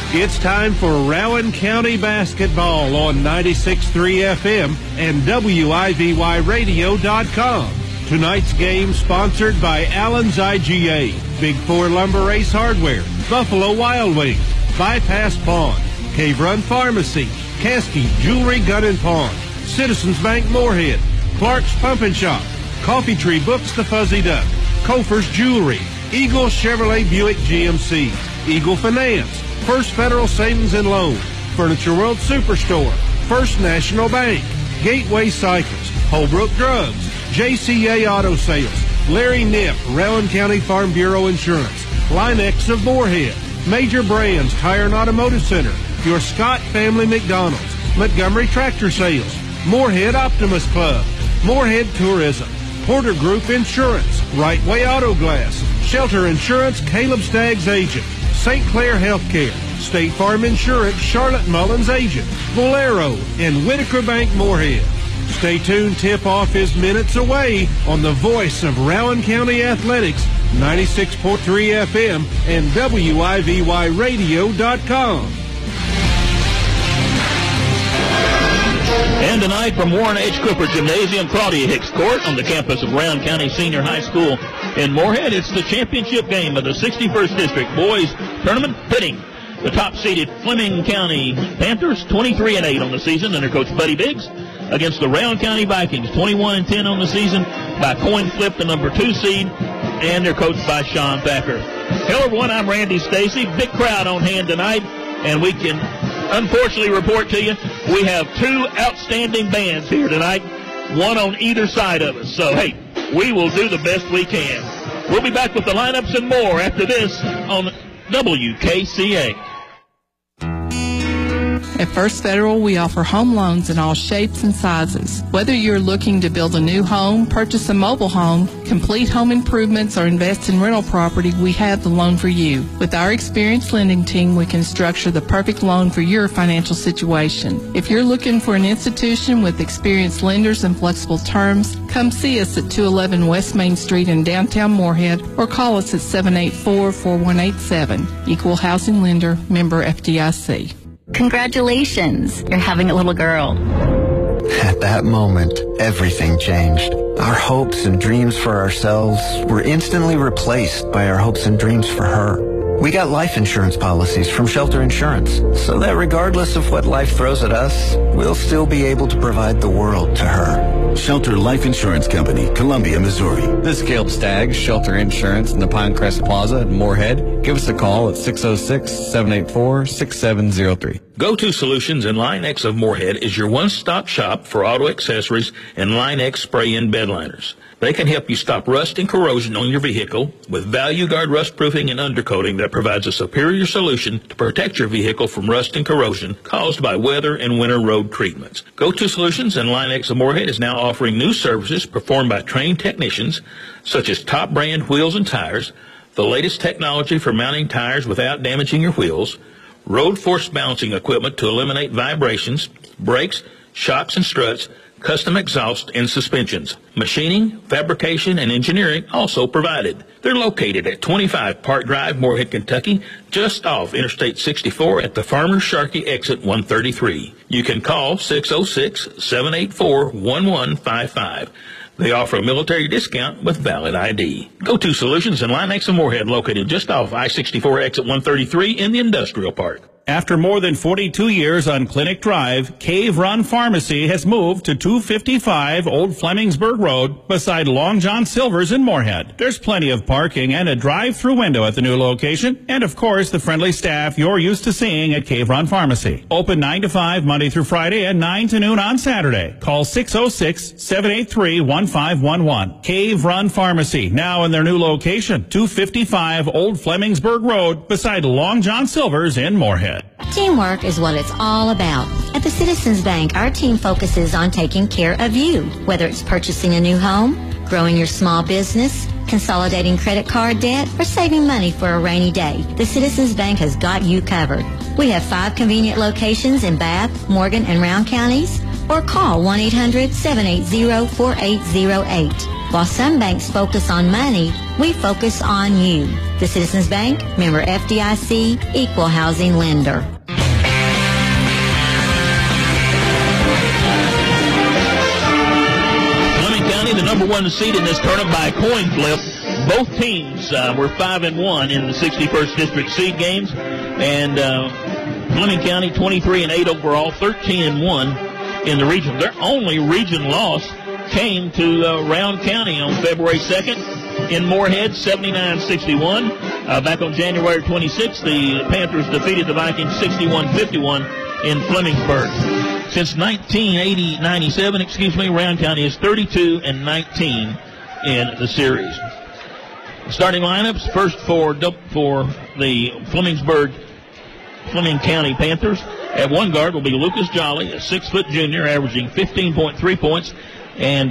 It's time for Rowan County basketball on 96.3 FM and WIVYradio.com. Tonight's game sponsored by Allen's IGA, Big Four Lumber Ace Hardware, Buffalo Wild Wings, Bypass Pawn, Cave Run Pharmacy, Caskey Jewelry Gun and Pawn, Citizens Bank Moorhead, Clark's Pump and Shop, Coffee Tree Books The Fuzzy Duck, Kofer's Jewelry, Eagle Chevrolet Buick GMC, Eagle Finance, First Federal Savings and Loan, Furniture World Superstore, First National Bank, Gateway Cycles, Holbrook Drugs, JCA Auto Sales, Larry Nip, Rowan County Farm Bureau Insurance, Line-X of Moorhead, Major Brands Tire and Automotive Center, your Scott Family McDonald's, Montgomery Tractor Sales, Moorhead Optimus Club, Moorhead Tourism, Porter Group Insurance, Right Way Auto Glass, Shelter Insurance, Caleb Staggs Agent, St. Clair Healthcare, State Farm Insurance, Charlotte Mullins Agent, Bolero, and Whitaker Bank Moorhead. Stay tuned, tip-off is minutes away on the voice of Rowan County Athletics, 96.3 FM and WIVYradio.com. And tonight from Warren H. Cooper Gymnasium, Claudia Hicks Court on the campus of Rowan County Senior High School in Moorhead, it's the championship game of the 61st District Boys Tournament, pitting the top-seeded Fleming County Panthers, 23-8 on the season under Coach Buddy Biggs, against the Rowan County Vikings, 21-10 on the season by coin flip, the number 2 seed, and they're coached by Sean Thacker. Hello, everyone. I'm Randy Stacy. Big crowd on hand tonight, and we can unfortunately report to you we have 2 outstanding bands here tonight, one on either side of us. So, hey, we will do the best we can. We'll be back with the lineups and more after this on WKCA. At First Federal, we offer home loans in all shapes and sizes. Whether you're looking to build a new home, purchase a mobile home, complete home improvements, or invest in rental property, we have the loan for you. With our experienced lending team, we can structure the perfect loan for your financial situation. If you're looking for an institution with experienced lenders and flexible terms, come see us at 211 West Main Street in downtown Moorhead or call us at 784-4187. Equal Housing Lender, member FDIC. Congratulations, you're having a little girl. At that moment, everything changed. Our hopes and dreams for ourselves were instantly replaced by our hopes and dreams for her. We got life insurance policies from Shelter Insurance, so that regardless of what life throws at us, we'll still be able to provide the world to her. Shelter Life Insurance Company, Columbia, Missouri. This is Caleb Staggs, Shelter Insurance in the Pinecrest Plaza in Moorhead. Give us a call at 606-784-6703. Go-To Solutions and Line-X of Moorhead is your one-stop shop for auto accessories and Line-X spray-in bed liners. They can help you stop rust and corrosion on your vehicle with Value Guard rust proofing and undercoating that provides a superior solution to protect your vehicle from rust and corrosion caused by weather and winter road treatments. Go-To Solutions and Line-X of Moorhead is now offering new services performed by trained technicians such as top brand wheels and tires, the latest technology for mounting tires without damaging your wheels, road force balancing equipment to eliminate vibrations, brakes, shocks and struts, custom exhaust and suspensions. Machining, fabrication, and engineering also provided. They're located at 25 Park Drive, Moorhead, Kentucky, just off Interstate 64 at the Farmers Sharkey exit 133. You can call 606-784-1155. They offer a military discount with valid ID. Go-To Solutions and Line-X of Moorhead, located just off I-64 exit 133 in the Industrial Park. After more than 42 years on Clinic Drive, Cave Run Pharmacy has moved to 255 Old Flemingsburg Road beside Long John Silver's in Moorhead. There's plenty of parking and a drive-through window at the new location, and of course the friendly staff you're used to seeing at Cave Run Pharmacy. Open 9 to 5 Monday through Friday and 9 to noon on Saturday. Call 606-783-1511. Cave Run Pharmacy, now in their new location, 255 Old Flemingsburg Road beside Long John Silver's in Moorhead. Teamwork is what it's all about. At the Citizens Bank, our team focuses on taking care of you, whether it's purchasing a new home, growing your small business, consolidating credit card debt, or saving money for a rainy day. The Citizens Bank has got you covered. We have 5 convenient locations in Bath, Morgan, and Round counties, or call 1-800-780-4808. While some banks focus on money, we focus on you. The Citizens Bank, member FDIC, equal housing lender. Fleming County, the number one seed in this tournament by a coin flip. Both teams were 5-1 in the 61st District seed games, and Fleming County 23-8 overall, 13-1 in the region. Their only region loss came to Round County on February 2nd in Moorhead, 79-61. Back on January 26th, the Panthers defeated the Vikings 61-51 in Flemingsburg. Since 1997, Round County is 32-19 in the series. Starting lineups, first for the Fleming County Panthers. At one guard will be Lucas Jolly, a 6-foot junior, averaging 15.3 points and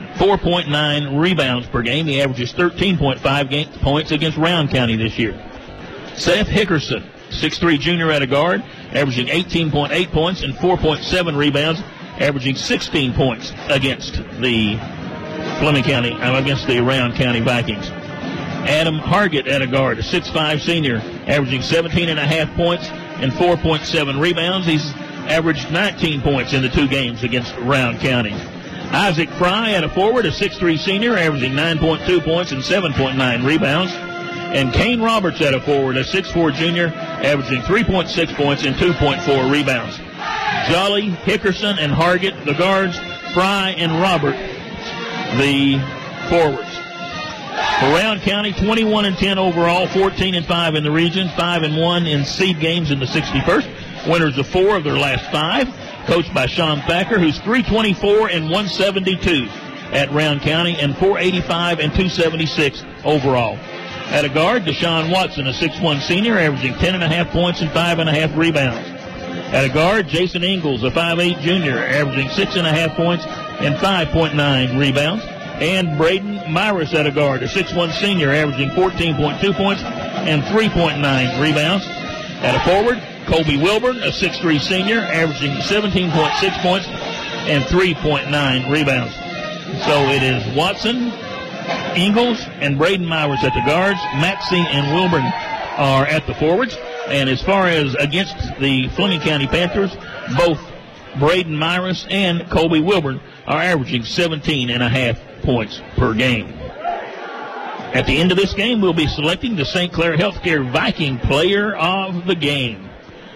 4.9 rebounds per game. He averages 13.5 points against Round County this year. Seth Hickerson, 6'3 junior at a guard, averaging 18.8 points and 4.7 rebounds, averaging 16 points against the against the Round County Vikings. Adam Hargett at a guard, a 6'5 senior, averaging 17.5 points and 4.7 rebounds. He's averaged 19 points in the two games against Round County. Isaac Fry at a forward, a 6'3 senior, averaging 9.2 points and 7.9 rebounds. And Kane Roberts at a forward, a 6'4 junior, averaging 3.6 points and 2.4 rebounds. Jolly, Hickerson, and Hargett, the guards, Fry and Robert, the forwards. For Round County, 21-10 overall, 14-5 in the region, 5-1 in seed games in the 61st. Winners of 4 of their last 5. Coached by Sean Thacker, who's 324 and 172 at Round County and 485 and 276 overall. At a guard, Deshaun Watson, a 6'1 senior, averaging 10.5 points and 5.5 rebounds. At a guard, Jason Ingalls, a 5'8 junior, averaging 6.5 points and 5.9 rebounds. And Braden Myris at a guard, a 6'1 senior, averaging 14.2 points and 3.9 rebounds. At a forward, Colby Wilburn, a 6'3 senior, averaging 17.6 points and 3.9 rebounds. So it is Watson, Ingalls, and Braden Myris at the guards. Maxey and Wilburn are at the forwards. And as far as against the Fleming County Panthers, both Braden Myris and Colby Wilburn are averaging 17.5 points per game. At the end of this game, we'll be selecting the St. Clair Healthcare Viking Player of the Game.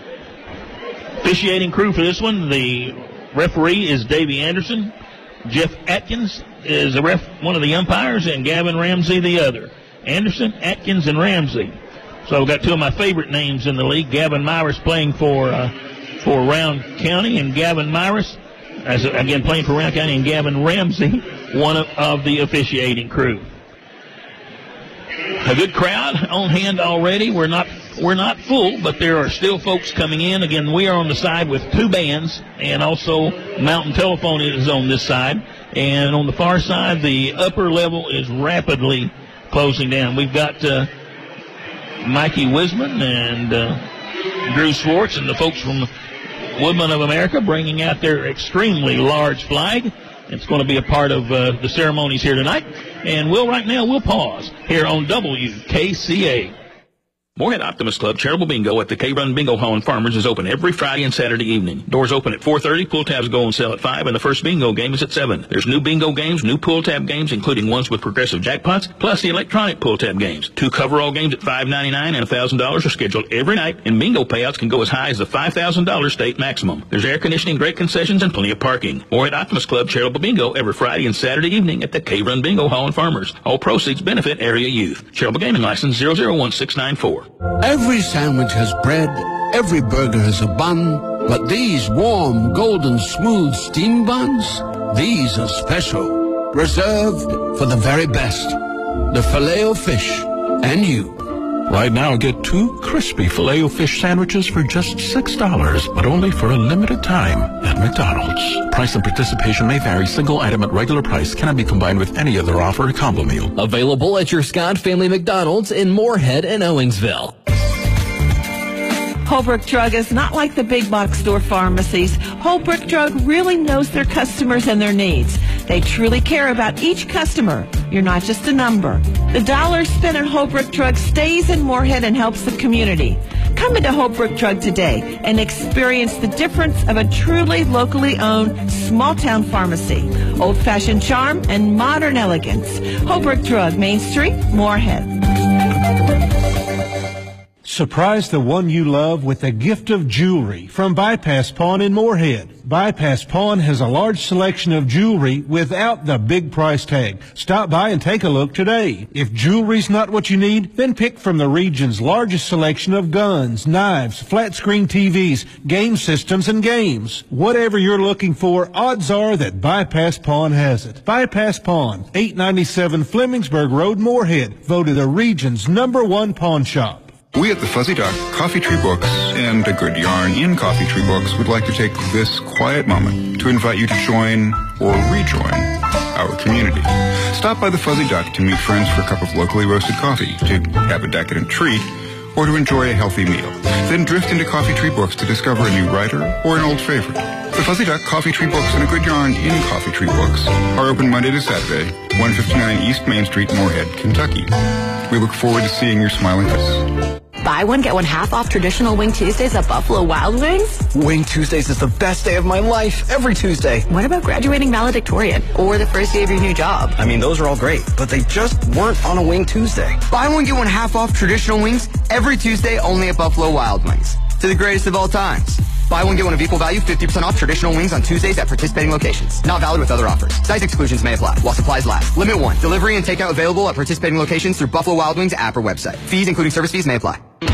Officiating crew for this one, the referee is Davey Anderson. Jeff Atkins is one of the umpires, and Gavin Ramsey the other. Anderson, Atkins, and Ramsey. So we've got two of my favorite names in the league. Gavin Myris playing for Round County, and Gavin Myris, again playing for Round County, and Gavin Ramsey, one of the officiating crew. A good crowd on hand already. We're not full, but there are still folks coming in. Again, we are on the side with 2 bands, and also Mountain Telephone is on this side. And on the far side, the upper level is rapidly closing down. We've got Mikey Wisman and Drew Swartz and the folks from Woodman of America bringing out their extremely large flag. It's going to be a part of the ceremonies here tonight. And right now we'll pause here on WKCA. Moorhead Optimist Club Charitable Bingo at the K-Run Bingo Hall in Farmers is open every Friday and Saturday evening. Doors open at 4:30, pull tabs go on sale at 5, and the first bingo game is at 7. There's new bingo games, new pull tab games, including ones with progressive jackpots, plus the electronic pull tab games. 2 coverall games at $5.99 and $1,000 are scheduled every night, and bingo payouts can go as high as the $5,000 state maximum. There's air conditioning, great concessions, and plenty of parking. Moorhead Optimist Club Charitable Bingo every Friday and Saturday evening at the K-Run Bingo Hall in Farmers. All proceeds benefit area youth. Charitable Gaming License 001694. Every sandwich has bread, every burger has a bun, but these warm, golden, smooth steam buns, these are special, reserved for the very best. The Filet-O-Fish and you. Right now, get 2 crispy Filet-O-Fish sandwiches for just $6, but only for a limited time at McDonald's. Price and participation may vary. Single item at regular price cannot be combined with any other offer or combo meal. Available at your Scott Family McDonald's in Moorhead and Owensville. Holbrook Drug is not like the big box store pharmacies. Holbrook Drug really knows their customers and their needs. They truly care about each customer. You're not just a number. The dollar spent on Holbrook Drug stays in Moorhead and helps the community. Come into Holbrook Drug today and experience the difference of a truly locally owned small-town pharmacy. Old-fashioned charm and modern elegance. Holbrook Drug, Main Street, Moorhead. Surprise the one you love with a gift of jewelry from Bypass Pawn in Moorhead. Bypass Pawn has a large selection of jewelry without the big price tag. Stop by and take a look today. If jewelry's not what you need, then pick from the region's largest selection of guns, knives, flat-screen TVs, game systems, and games. Whatever you're looking for, odds are that Bypass Pawn has it. Bypass Pawn, 897 Flemingsburg Road, Moorhead, voted the region's #1 pawn shop. We at the Fuzzy Duck, Coffee Tree Books, and A Good Yarn in Coffee Tree Books would like to take this quiet moment to invite you to join or rejoin our community. Stop by the Fuzzy Duck to meet friends for a cup of locally roasted coffee, to have a decadent treat, or to enjoy a healthy meal. Then drift into Coffee Tree Books to discover a new writer or an old favorite. The Fuzzy Duck, Coffee Tree Books, and A Good Yarn in Coffee Tree Books are open Monday to Saturday, 159 East Main Street, Moorhead, Kentucky. We look forward to seeing your smiling faces. Buy one, get one half off traditional Wing Tuesdays at Buffalo Wild Wings? Wing Tuesdays is the best day of my life, every Tuesday. What about graduating valedictorian or the first day of your new job? I mean, those are all great, but they just weren't on a Wing Tuesday. Buy one, get one half off traditional wings every Tuesday only at Buffalo Wild Wings. To the greatest of all times. Buy one, get one of equal value, 50% off traditional wings on Tuesdays at participating locations. Not valid with other offers. Size exclusions may apply while supplies last. Limit 1. Delivery and takeout available at participating locations through Buffalo Wild Wings app or website. Fees, including service fees, may apply.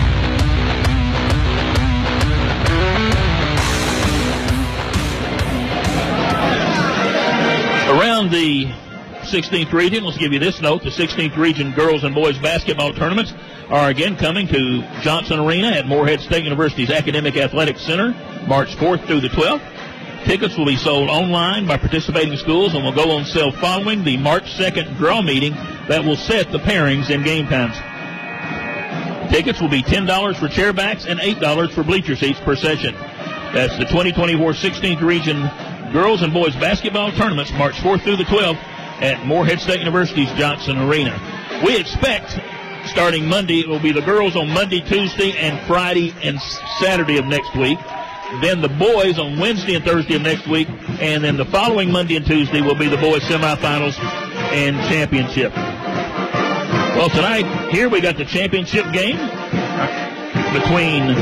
Around the 16th region, let's give you this note. The 16th region girls and boys basketball tournaments are again coming to Johnson Arena at Moorhead State University's Academic Athletic Center, March 4th through the 12th. Tickets will be sold online by participating schools and will go on sale following the March 2nd draw meeting that will set the pairings and game times. Tickets will be $10 for chairbacks and $8 for bleacher seats per session. That's the 2024 16th region girls and boys basketball tournaments, March 4th through the 12th at Moorhead State University's Johnson Arena. We expect starting Monday, it will be the girls on Monday, Tuesday, and Friday and Saturday of next week. Then the boys on Wednesday and Thursday of next week. And then the following Monday and Tuesday will be the boys semifinals and championship. Well, tonight, here we got the championship game between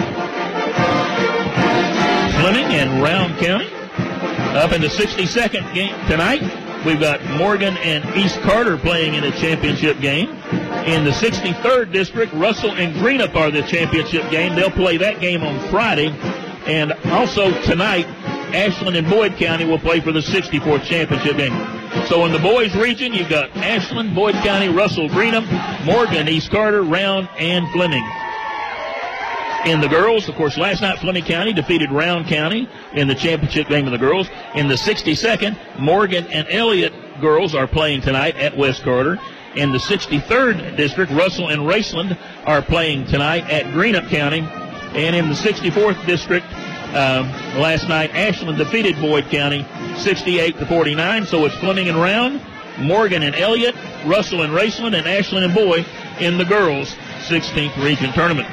Fleming and Round County. Up in the 62nd game tonight, we've got Morgan and East Carter playing in a championship game. In the 63rd district, Russell and Greenup are the championship game. They'll play that game on Friday. And also tonight, Ashland and Boyd County will play for the 64th championship game. So in the boys region, you've got Ashland, Boyd County, Russell, Greenup, Morgan, East Carter, Round, and Fleming. In the girls, of course, last night Fleming County defeated Round County in the championship game of the girls. In the 62nd, Morgan and Elliott girls are playing tonight at West Carter. In the 63rd district, Russell and Raceland are playing tonight at Greenup County. And in the 64th district, last night, Ashland defeated Boyd County 68-49. So it's Fleming and Round, Morgan and Elliott, Russell and Raceland, and Ashland and Boyd in the girls' 16th region tournament.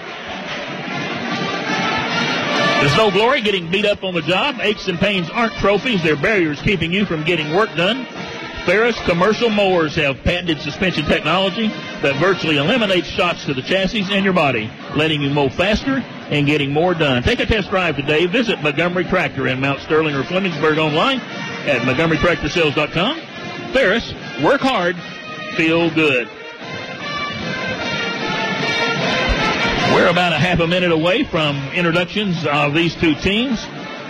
There's no glory getting beat up on the job. Aches and pains aren't trophies. They're barriers keeping you from getting work done. Ferris commercial mowers have patented suspension technology that virtually eliminates shocks to the chassis and your body, letting you mow faster and getting more done. Take a test drive today. Visit Montgomery Tractor in Mount Sterling or Flemingsburg online at MontgomeryTractorSales.com. Ferris, work hard, feel good. We're about a half a minute away from introductions of these two teams.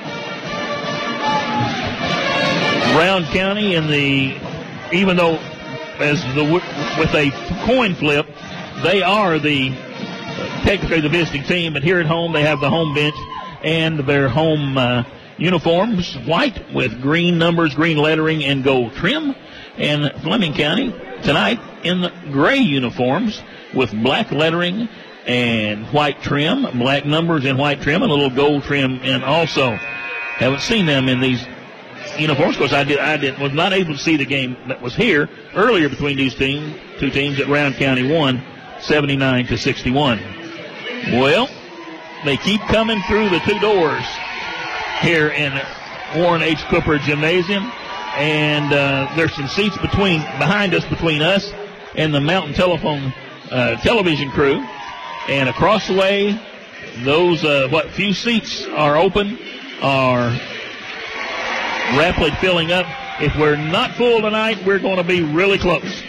Round County even though with a coin flip, they are technically the visiting team, but here at home they have the home bench and their home uniforms, white with green numbers, green lettering, and gold trim. And Fleming County tonight in the gray uniforms with black lettering and white trim, black numbers and white trim, and a little gold trim. And also haven't seen them in these uniforms. Of course, was not able to see the game that was here earlier between these two teams that Round County won 79-61. Well, they keep coming through the two doors here in Warren H. Cooper Gymnasium, and there's some seats behind us between us and the Mountain Telephone television crew, and across the way, those few seats are open are rapidly filling up. If we're not full tonight, we're going to be really close.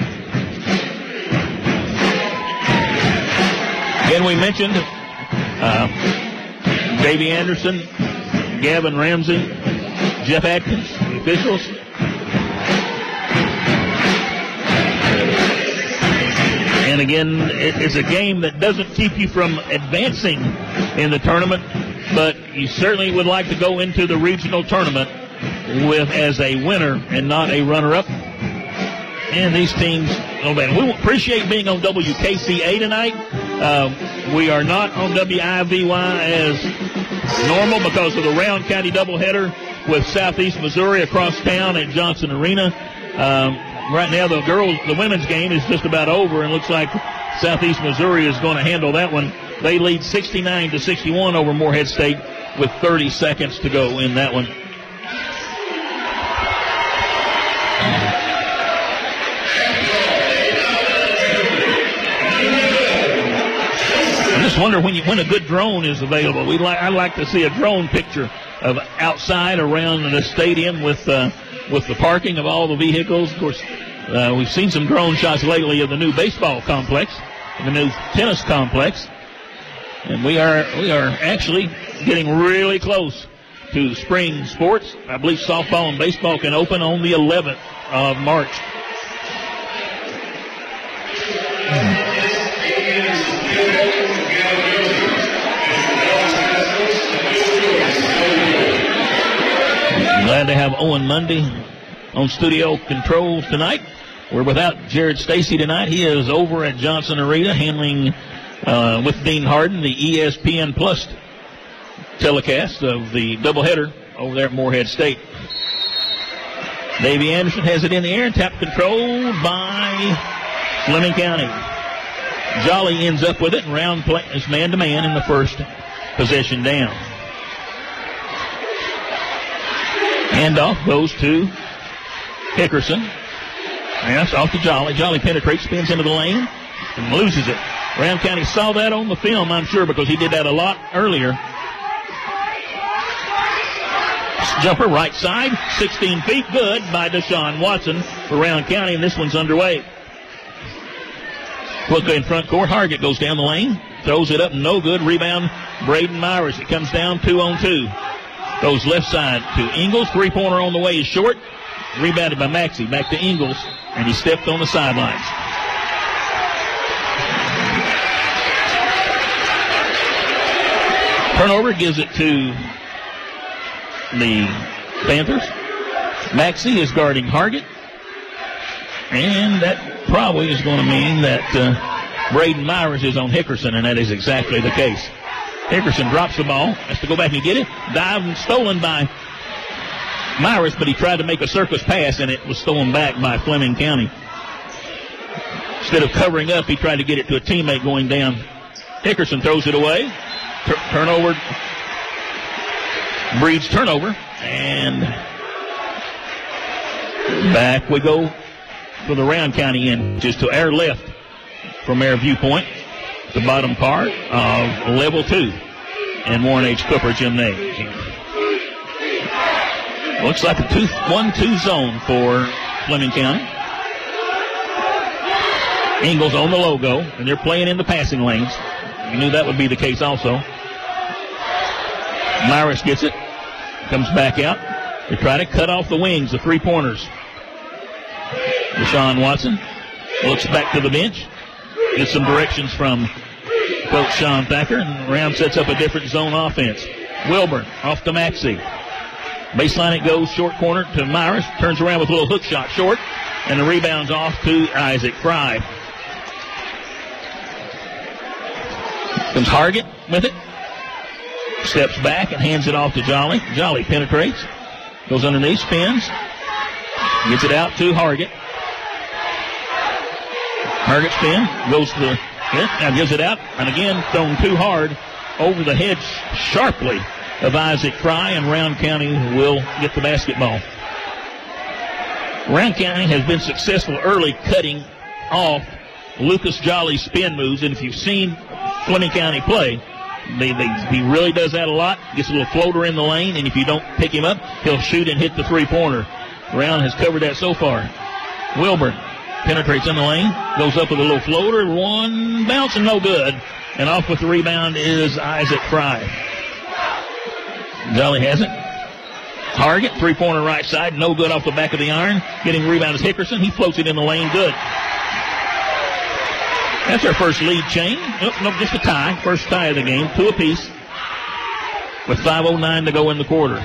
Again, we mentioned Davey Anderson, Gavin Ramsey, Jeff Atkins, the officials. And again, it's a game that doesn't keep you from advancing in the tournament, but you certainly would like to go into the regional tournament as a winner and not a runner-up. And these teams, we appreciate being on WKCA tonight. We are not on WIVY as normal because of the Round County doubleheader with Southeast Missouri across town at Johnson Arena. Right now, the women's game is just about over, and looks like Southeast Missouri is going to handle that one. They lead 69-61 over Morehead State with 30 seconds to go in that one. I just wonder when a good drone is available. I'd like to see a drone picture of outside around the stadium with the parking of all the vehicles. Of course, we've seen some drone shots lately of the new baseball complex, the new tennis complex, and we are actually getting really close to spring sports. I believe softball and baseball can open on the 11th of March. Glad to have Owen Mundy on studio controls tonight. We're without Jared Stacy tonight. He is over at Johnson Arena handling with Dean Harden the ESPN Plus telecast of the doubleheader over there at Morehead State. Davey Anderson has it in the air and tap controlled by Fleming County. Jolly ends up with it, and Round is man-to-man in the first possession down. Handoff goes to Hickerson. Yes, off to Jolly. Jolly penetrates, spins into the lane, and loses it. Round County saw that on the film, I'm sure, because he did that a lot earlier. Jumper right side, 16 feet, good by Deshaun Watson for Round County, and this one's underway. Look in front court. Hargett goes down the lane, throws it up, no good. Rebound, Braden Myers. It comes down 2-on-2. Goes left side to Ingles. Three-pointer on the way is short. Rebounded by Maxey. Back to Ingles, and he stepped on the sidelines. Turnover gives it to the Panthers. Maxey is guarding Hargett. And that probably is going to mean that Braden Myers is on Hickerson, and that is exactly the case. Hickerson drops the ball, has to go back and get it. Dived and stolen by Myers, but he tried to make a circus pass, and it was stolen back by Fleming County. Instead of covering up, he tried to get it to a teammate going down. Hickerson throws it away. Turnover. Breeds turnover. And back we go for the Round County end, just to our left from our viewpoint. The bottom part of level 2 in Warren H. Cooper Gymnasium. Looks like a 1-2 zone for Fleming County. Ingles on the logo, and they're playing in the passing lanes. You knew that would be the case also. Myris gets it, comes back out. They try to cut off the wings, the three-pointers. Deshaun Watson looks back to the bench. Gets some directions from Coach Sean Thacker, and Round sets up a different zone offense. Wilburn off to Maxey. Baseline it goes, short corner to Myers. Turns around with a little hook shot short, and the rebound's off to Isaac Fry. Comes Hargett with it. Steps back and hands it off to Jolly. Jolly penetrates. Goes underneath, spins. Gets it out to Hargett. Hargett spin. Goes to the hit. Now gives it out. And again, thrown too hard over the head sharply of Isaac Fry. And Round County will get the basketball. Round County has been successful early cutting off Lucas Jolly's spin moves. And if you've seen Fleming County play, he really does that a lot. Gets a little floater in the lane, and if you don't pick him up, he'll shoot and hit the three-pointer. Round has covered that so far. Wilburn penetrates in the lane, goes up with a little floater, one bounce and no good. And off with the rebound is Isaac Fry. Jolly has it. Hargett, three-pointer right side, no good off the back of the iron. Getting the rebound is Hickerson. He floats it in the lane, good. That's our first lead change. Nope, just a tie. First tie of the game, 2 apiece. With 5:09 to go in the quarter.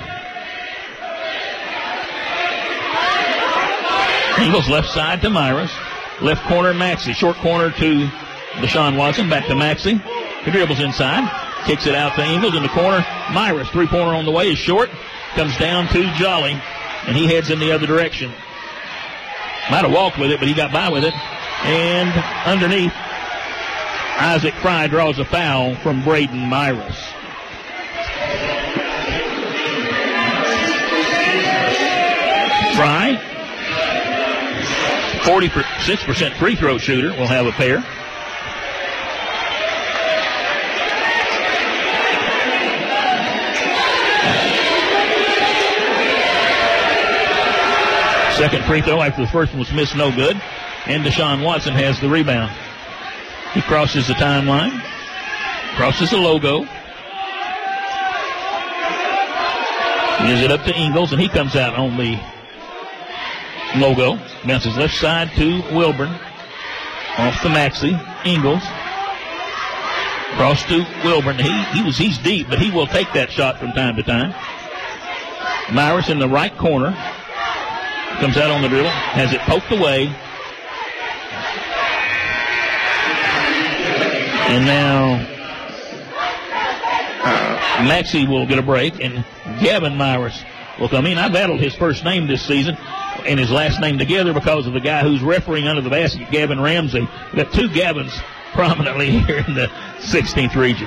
Eagles left side to Myers. Left corner, Maxey. Short corner to Deshaun Watson. Back to Maxey. He dribbles inside. Kicks it out to Ingles in the corner. Myers, three-pointer on the way, is short. Comes down to Jolly, and he heads in the other direction. Might have walked with it, but he got by with it. And underneath, Isaac Fry draws a foul from Braden Myers. Fry, 46% free throw shooter, will have a pair. Second free throw after the first one was missed, no good. And Deshaun Watson has the rebound. He crosses the timeline, crosses the logo, gives it up to Ingles, and he comes out on the logo. Bounces left side to Wilburn. Off to Maxey. Ingles. Cross to Wilburn. He's deep, but he will take that shot from time to time. Myers in the right corner. Comes out on the dribble. Has it poked away. And now Maxey will get a break, and Gavin Myers will come in. I battled his first name this season and his last name together because of the guy who's refereeing under the basket, Gavin Ramsey. We've got 2 Gavins prominently here in the 16th region.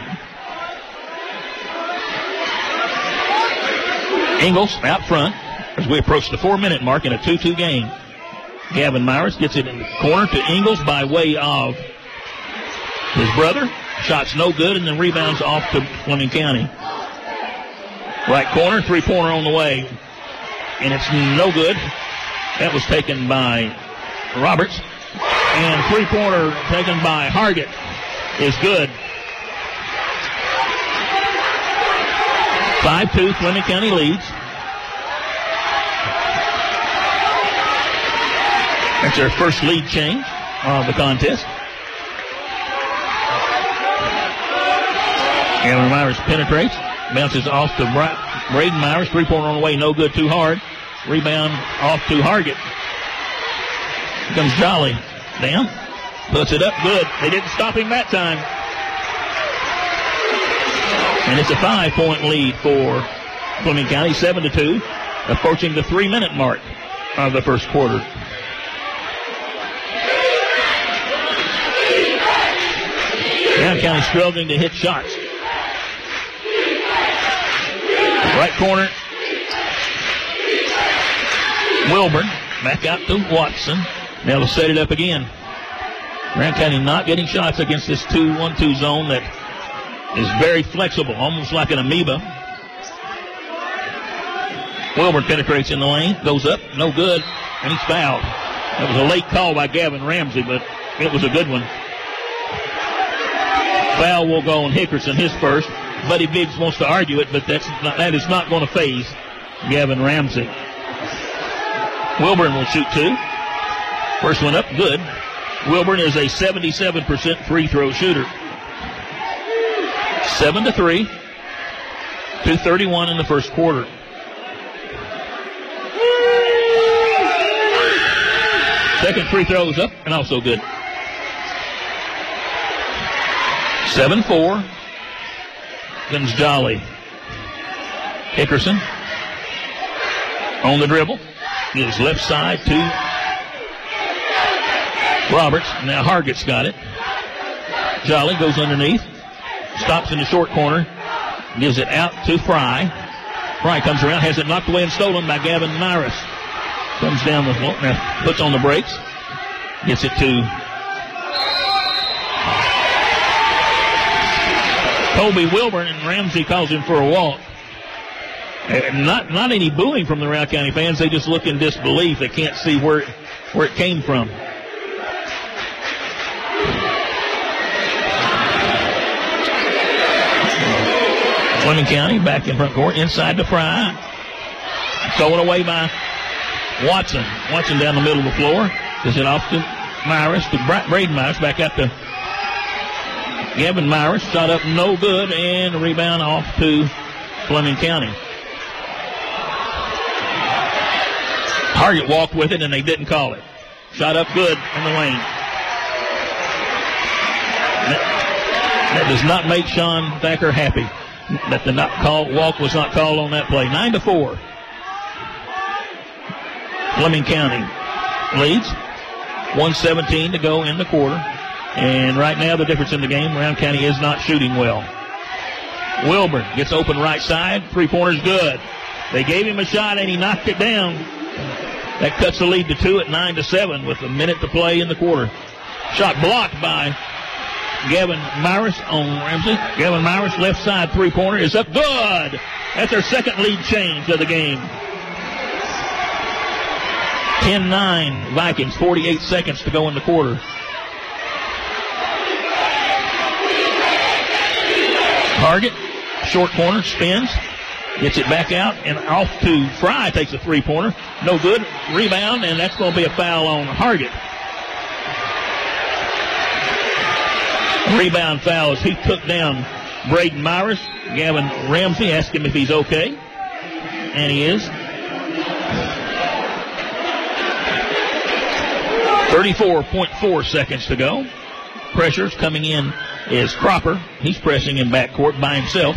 Ingles out front as we approach the 4-minute mark in a 2-2 game. Gavin Myers gets it in the corner to Ingles by way of his brother. Shot's no good, and then rebounds off to Fleming County. Right corner, three-pointer on the way, and it's no good. That was taken by Roberts. And three-pointer taken by Hargett is good. 5-2, Fleming County leads. That's their first lead change of the contest. Gavin Myers penetrates. Bounces off to Braden Myers. Three-pointer on the way. No good. Too hard. Rebound off to Hargett. Here comes Jolly. Down. Puts it up. Good. They didn't stop him that time. And it's a 5-point lead for Fleming County. 7-2. Approaching the 3-minute mark of the first quarter. Round County struggling to hit shots. Right corner. Wilburn. Back out to Watson. Now they'll set it up again. Round County not getting shots against this 2-1-2 zone that is very flexible, almost like an amoeba. Wilburn penetrates in the lane. Goes up. No good. And he's fouled. That was a late call by Gavin Ramsey, but it was a good one. Foul will go on Hickerson, his first. Buddy Biggs wants to argue it, but that is not going to faze Gavin Ramsey. Wilburn will shoot 2. First one up, good. Wilburn is a 77% free throw shooter. 7-3. 2:31 in the first quarter. Second free throw is up and also good. 7-4. Comes Jolly. Hickerson. On the dribble. Gives left side to Roberts. Now Hargett's got it. Jolly goes underneath. Stops in the short corner. Gives it out to Fry. Fry comes around. Has it knocked away and stolen by Gavin Myris. Comes down the floor. Now puts on the brakes. Gets it to Kobe Wilburn, and Ramsey calls him for a walk. Not any booing from the Round County fans. They just look in disbelief. They can't see where it came from. Fleming County back in front court, inside to Fry. Stolen away by Watson. Watson down the middle of the floor. Gives it off to Myris, to Braden Myris, back up to Gavin Myris. Shot up no good, and a rebound off to Fleming County. Hargett walked with it, and they didn't call it. Shot up good in the lane. That does not make Sean Thacker happy. That the walk was not called on that play. 9-4. Fleming County leads. 1:17 to go in the quarter. And right now the difference in the game, Round County is not shooting well. Wilburn gets open right side. Three-pointer's good. They gave him a shot and he knocked it down. That cuts the lead to 2 at 9-7 with a minute to play in the quarter. Shot blocked by Gavin Myris on Ramsey. Gavin Myris, left side three-pointer, is up good. That's their second lead change of the game. 10-9 Vikings, 48 seconds to go in the quarter. Hargett, short corner, spins, gets it back out, and off to Fry, takes a three-pointer. No good. Rebound, and that's going to be a foul on Hargett. Rebound foul as he took down Braden Myris. Gavin Ramsey asked him if he's okay, and he is. 34.4 seconds to go. Pressure's coming in is Cropper. He's pressing in backcourt by himself.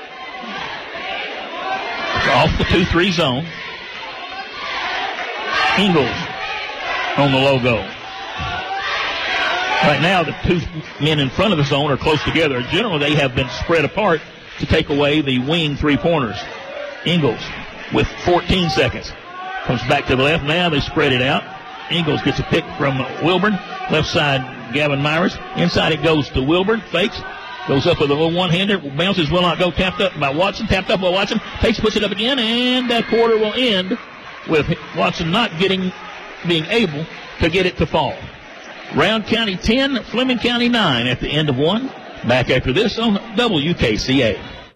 Off the 2-3 zone. Ingalls on the logo. Right now, the two men in front of the zone are close together. Generally, they have been spread apart to take away the wing three-pointers. Ingalls with 14 seconds. Comes back to the left. Now they spread it out. Ingalls gets a pick from Wilburn. Left side, Gavin Myris. Inside it goes to Wilburn. Fakes. Goes up with a little one-hander. Bounces, will not go. Tapped up by Watson. Tapped up by Watson. Fakes, puts it up again. And that quarter will end with Watson not being able to get it to fall. Round County 10, Fleming County 9 at the end of one. Back after this on WKCA.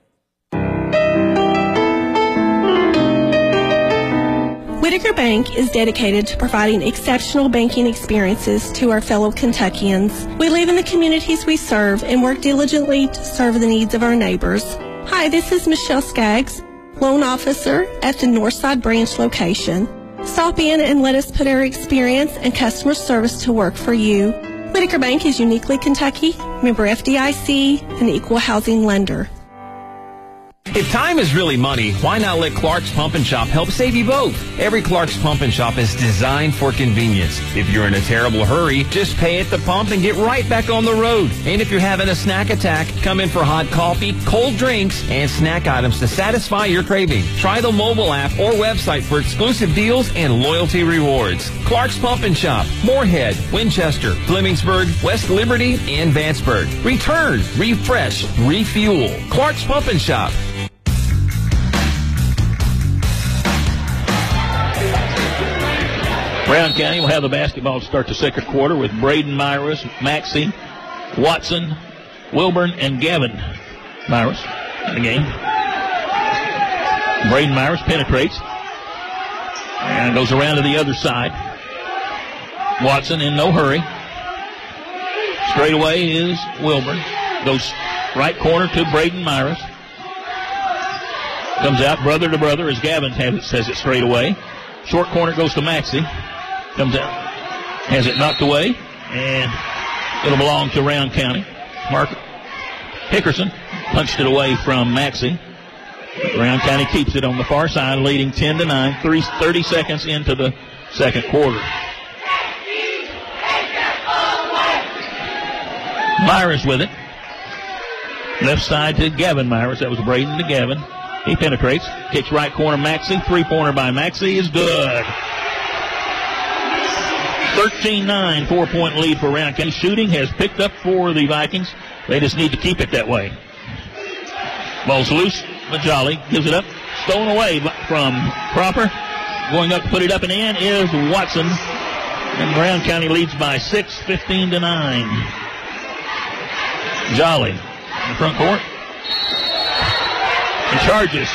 Whitaker Bank is dedicated to providing exceptional banking experiences to our fellow Kentuckians. We live in the communities we serve and work diligently to serve the needs of our neighbors. Hi, this is Michelle Skaggs, loan officer at the Northside branch location. Stop in and let us put our experience and customer service to work for you. Whitaker Bank is uniquely Kentucky, member FDIC, an equal housing lender. If time is really money, why not let Clark's Pump and Shop help save you both? Every Clark's Pump and Shop is designed for convenience. If you're in a terrible hurry, just pay at the pump and get right back on the road. And if you're having a snack attack, come in for hot coffee, cold drinks, and snack items to satisfy your craving. Try the mobile app or website for exclusive deals and loyalty rewards. Clark's Pump and Shop, Moorhead, Winchester, Flemingsburg, West Liberty, and Vanceburg. Return, refresh, refuel. Clark's Pump and Shop. Brown County will have the basketball to start the second quarter with Braden Myris, Maxey, Watson, Wilburn, and Gavin Myris in the game. Braden Myris penetrates and goes around to the other side. Watson in no hurry. Straight away is Wilburn. Goes right corner to Braden Myris. Comes out brother to brother as Gavin says it straight away. Short corner goes to Maxey. Comes out, has it knocked away, and it'll belong to Round County. Mark Hickerson punched it away from Maxey. Brown County keeps it on the far side, leading 10-9, 30 seconds into the second quarter. Myers with it. Left side to Gavin Myers. That was Braden to Gavin. He penetrates. Kicks right corner, Maxey. Three-pointer by Maxey is good. 13-9, 4-point lead for Round County. Shooting has picked up for the Vikings. They just need to keep it that way. Ball's loose. Majali gives it up. Stolen away from Cropper. Going up to put it up and in is Watson. And Brown County leads by 6, 15-9. Jolly in the front court. And charges.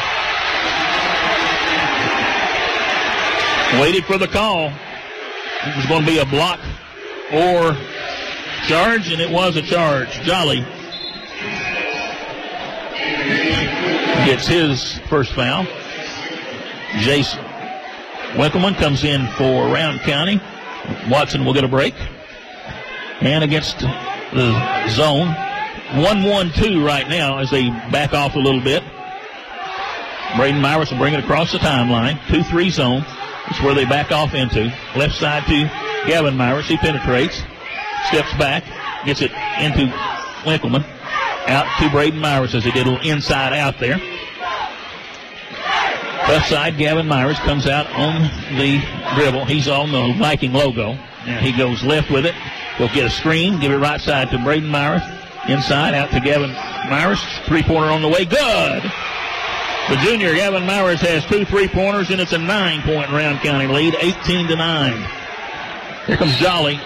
Waited for the call. It was going to be a block or charge, and it was a charge. Jolly gets his first foul. Jace Winkleman comes in for Round County. Watson will get a break. And against the zone, 1-1-2 right now as they back off a little bit. Braden Myers will bring it across the timeline. 2-3 zone. That's where they back off into. Left side to Gavin Myers. He penetrates. Steps back. Gets it into Winkleman. Out to Braden Myers as he did a little inside out there. Left side, Gavin Myers comes out on the dribble. He's on the Viking logo. Now he goes left with it. He'll get a screen. Give it right side to Braden Myers. Inside, out to Gavin Myers. Three-pointer on the way. Good! The junior, Gavin Myers, has 2 3-pointers, and it's a 9-point Round County lead, 18-9. Here comes Jolly.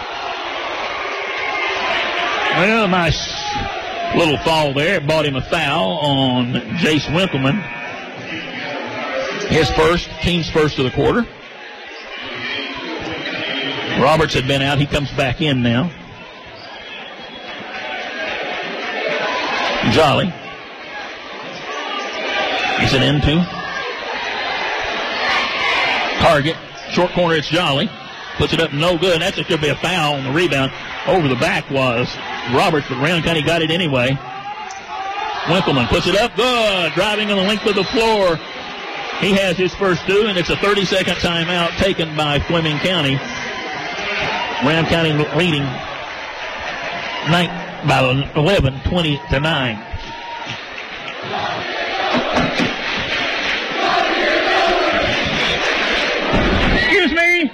Well, nice little fall there. It bought him a foul on Jace Winkleman. His first, team's first of the quarter. Roberts had been out. He comes back in now. Jolly. Gets it into Target. Short corner, it's Jolly. Puts it up, no good. That should be a foul on the rebound. Over the back was Roberts, but Round County got it anyway. Winkleman puts it up, good. Driving on the length of the floor. He has his first 2, and it's a 30-second timeout taken by Fleming County. Round County leading by 11, 20-9. Excuse me.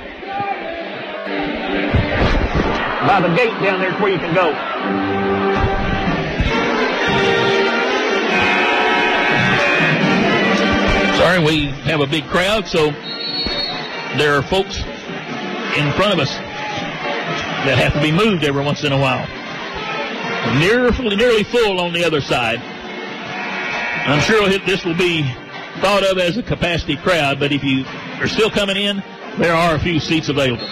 By the gate down there is where you can go. Sorry, we have a big crowd, so there are folks in front of us that have to be moved every once in a while. Nearly full on the other side. I'm sure this will be thought of as a capacity crowd, but if you are still coming in, there are a few seats available.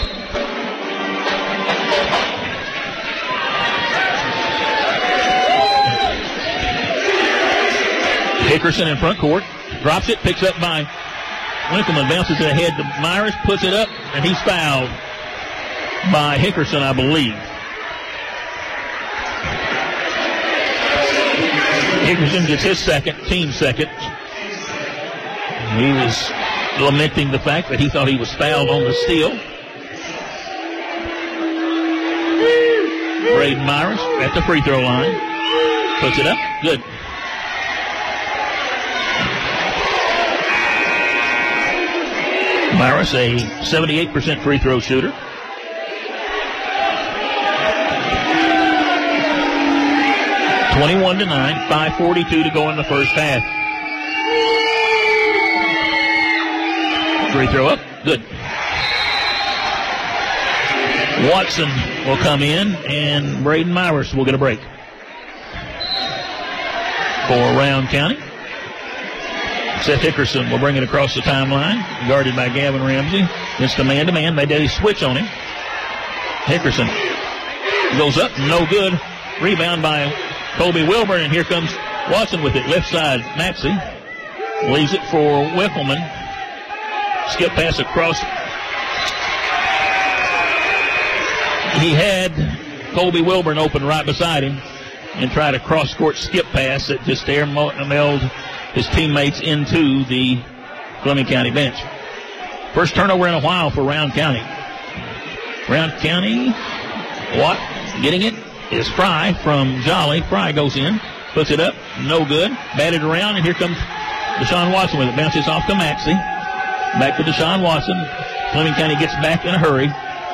Hickerson in front court. Drops it, picks up by Winkleman, bounces it ahead to Myers, puts it up, and he's fouled by Hickerson, I believe. Hickerson gets his second, team second. He was lamenting the fact that he thought he was fouled on the steal. Braden Myers at the free throw line. Puts it up, good. Myers, a 78% free throw shooter. (21-9), 5:42 to go in the first half. Free throw up, good. Watson will come in, and Braden Myers will get a break for Round County. Seth Hickerson will bring it across the timeline, guarded by Gavin Ramsey. It's the man-to-man. They did a switch on him. Hickerson goes up, no good. Rebound by Colby Wilburn, and here comes Watson with it. Left side, Maxey leaves it for Winkleman. Skip pass across. He had Colby Wilburn open right beside him. and tried a cross-court skip pass that just air-mailed his teammates into the Fleming County bench. First turnover in a while for Round County. Round County, Watt getting it is Fry from Jolly. Fry goes in, puts it up, no good. Batted around, and here comes Deshaun Watson with it. Bounces off to Maxey. Back to Deshaun Watson. Fleming County gets back in a hurry.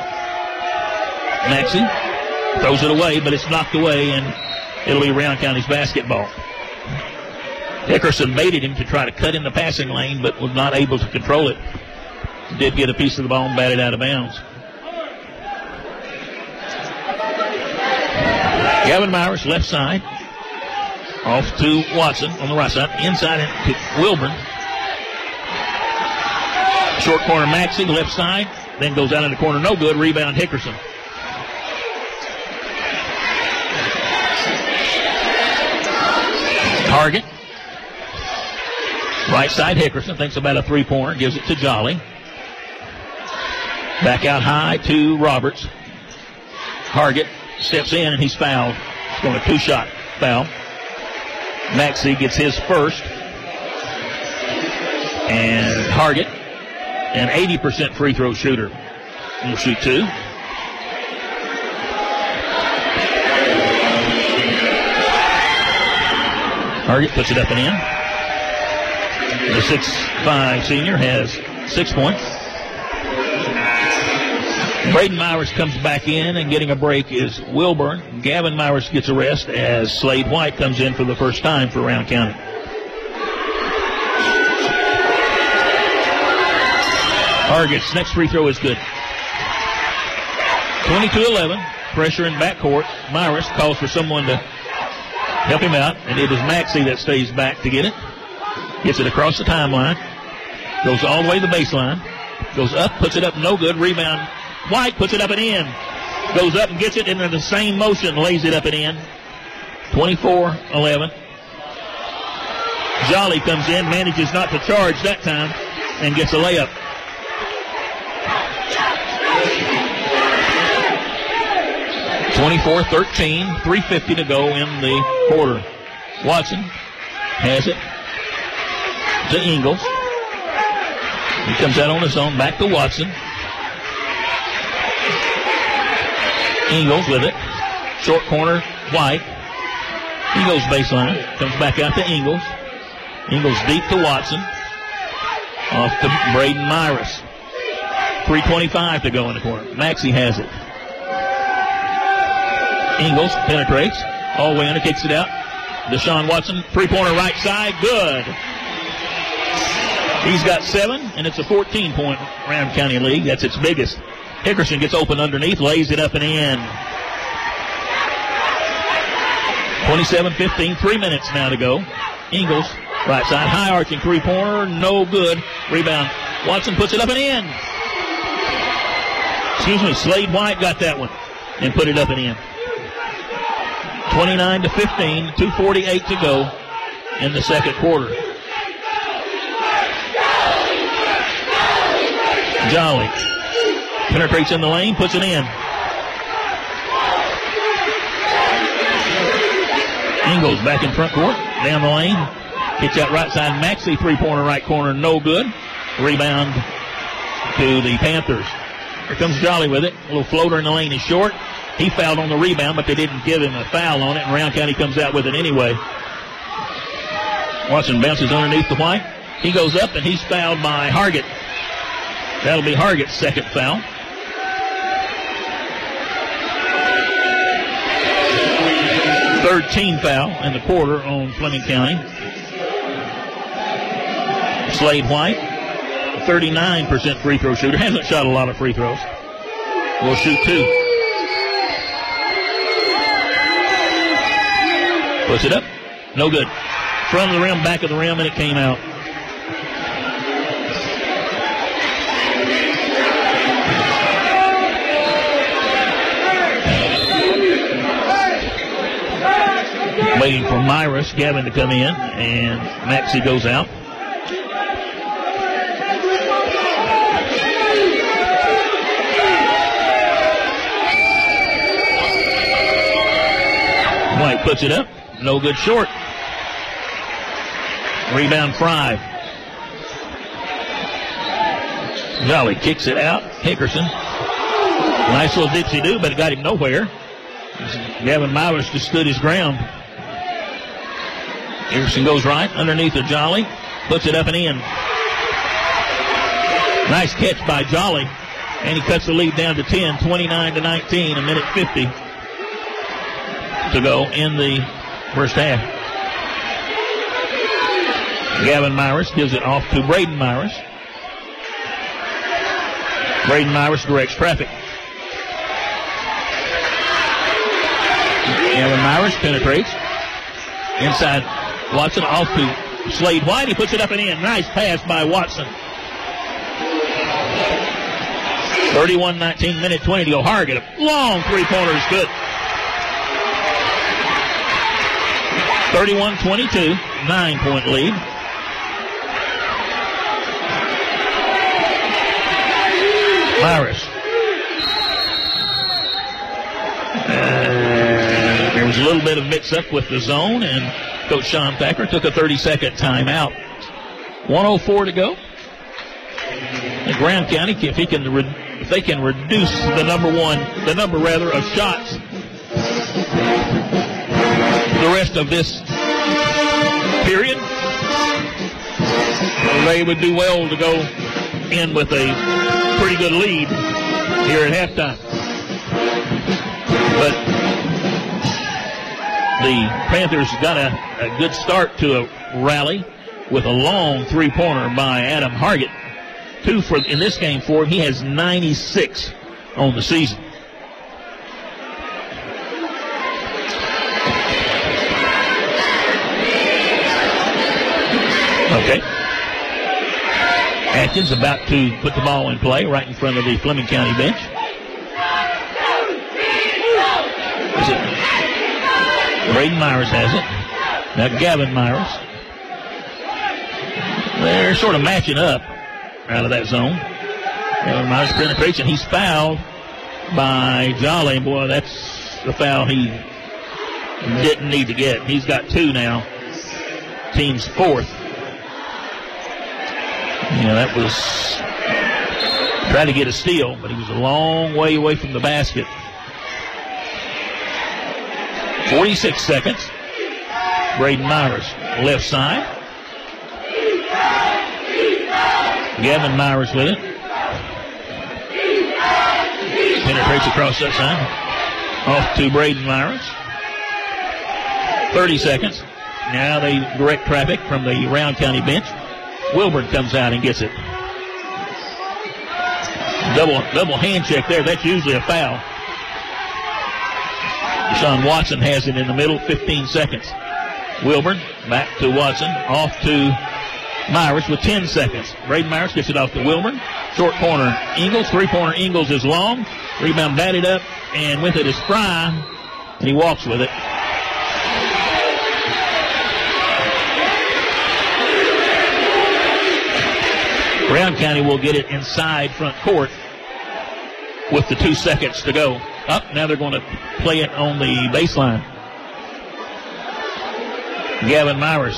Maxey throws it away, but it's knocked away, and it'll be Round County's basketball. Hickerson baited him to try to cut in the passing lane, but was not able to control it. Did get a piece of the ball and batted out of bounds. Gavin Myers, left side. Off to Watson on the right side. Inside to Wilburn. Short corner Maxey, left side. Then goes out in the corner. No good. Rebound Hickerson. Target. Right side Hickerson. Thinks about a three-pointer. Gives it to Jolly. Back out high to Roberts. Target steps in and he's fouled. It's going to two-shot foul. Maxey gets his first. And Hargett, an 80% free throw shooter, will shoot two. Hargett puts it up and in. The 6'5" senior has 6 points. Braden Myers comes back in, and getting a break is Wilburn. Gavin Myers gets a rest as Slade White comes in for the first time for Round County. Hargett's next free throw is good. 22-11. Pressure in backcourt. Myers calls for someone to help him out, and it is Maxey that stays back to get it. Gets it across the timeline. Goes all the way to the baseline. Goes up, puts it up, no good. Rebound. White puts it up and in. Goes up and gets it, and in the same motion lays it up and in. 24-11. Jolly comes in, manages not to charge that time, and gets a layup. (24-13), 3:50 to go in the quarter. Watson has it to Ingles. He comes out on his own, back to Watson. Ingles with it. Short corner, White. He goes baseline. Comes back out to Ingles. Ingles deep to Watson. Off to Braden Myers. 3:25 to go in the corner. Maxey has it. Ingles penetrates. All the way under, kicks it out. Deshaun Watson, three-pointer right side. Good. He's got 7, and it's a 14-point Round County league. That's its biggest. Hickerson gets open underneath, lays it up and in. 27-15, 3 minutes now to go. Ingles, right side, high arching three-pointer, no good. Rebound. Watson puts it up and in. Slade White got that one and put it up and in. 29-15, 2:48 to go in the second quarter. Jolly penetrates in the lane, puts it in. Ingles back in front court, down the lane. Kicks out right side, Maxey, three-pointer right corner, no good. Rebound to the Panthers. Here comes Jolly with it. A little floater in the lane is short. He fouled on the rebound, but they didn't give him a foul on it, and Round County comes out with it anyway. Watson bounces underneath the White. He goes up, and he's fouled by Hargett. That'll be Hargett's second foul. Third team foul in the quarter on Fleming County. Slade White, 39% free throw shooter. Hasn't shot a lot of free throws. Will shoot 2. Puts it up. No good. Front of the rim, back of the rim, and it came out. Waiting for Myers, Gavin to come in, and Maxey goes out. White puts it up. No good short. Rebound Fry. Jolly kicks it out. Hickerson. Nice little dipsy-do, but it got him nowhere. Gavin Myers just stood his ground. Hickerson goes right underneath of Jolly. Puts it up and in. Nice catch by Jolly. And he cuts the lead down to 10, 29-19, a minute 50 to go in the first half. Gavin Myers gives it off to Braden Myers. Braden Myers directs traffic. Gavin Myers penetrates. Inside Watson off to Slade White. He puts it up and in. Nice pass by Watson. 31-19, minute 20 to go. Hargett, a long three-pointer is good. 31-22, 9-point lead. Myers. There was a little bit of mix-up with the zone, and Coach Sean Thacker took a 30-second timeout. 1:04 to go. And Graham County, if they can reduce the number of shots the rest of this period, they would do well to go in with a pretty good lead here at halftime. But the Panthers got a good start to a rally with a long three-pointer by Adam Hargett. 2 in this game for him. He has 96 on the season. Okay. Atkins about to put the ball in play right in front of the Fleming County bench. Braden Myers has it. Now Gavin Myers. They're sort of matching up out of that zone. Gavin Myers penetrates, and he's fouled by Jolly. Boy, that's the foul he didn't need to get. He's got 2 now. Team's 4th. That was trying to get a steal, but he was a long way away from the basket. 46 seconds. Braden Myers, left side. Gavin Myers with it. Penetrates across that side. Off to Braden Myers. 30 seconds. Now they direct traffic from the Round County bench. Wilburn comes out and gets it. Double hand check there. That's usually a foul. Deshaun Watson has it in the middle. 15 seconds. Wilburn back to Watson. Off to Myers with 10 seconds. Braden Myers gets it off to Wilburn. Short corner Ingles. Three-pointer Ingles is long. Rebound batted up. And with it is Fry. And he walks with it. Brown County will get it inside front court with the 2 seconds to go. Now they're going to play it on the baseline. Gavin Myers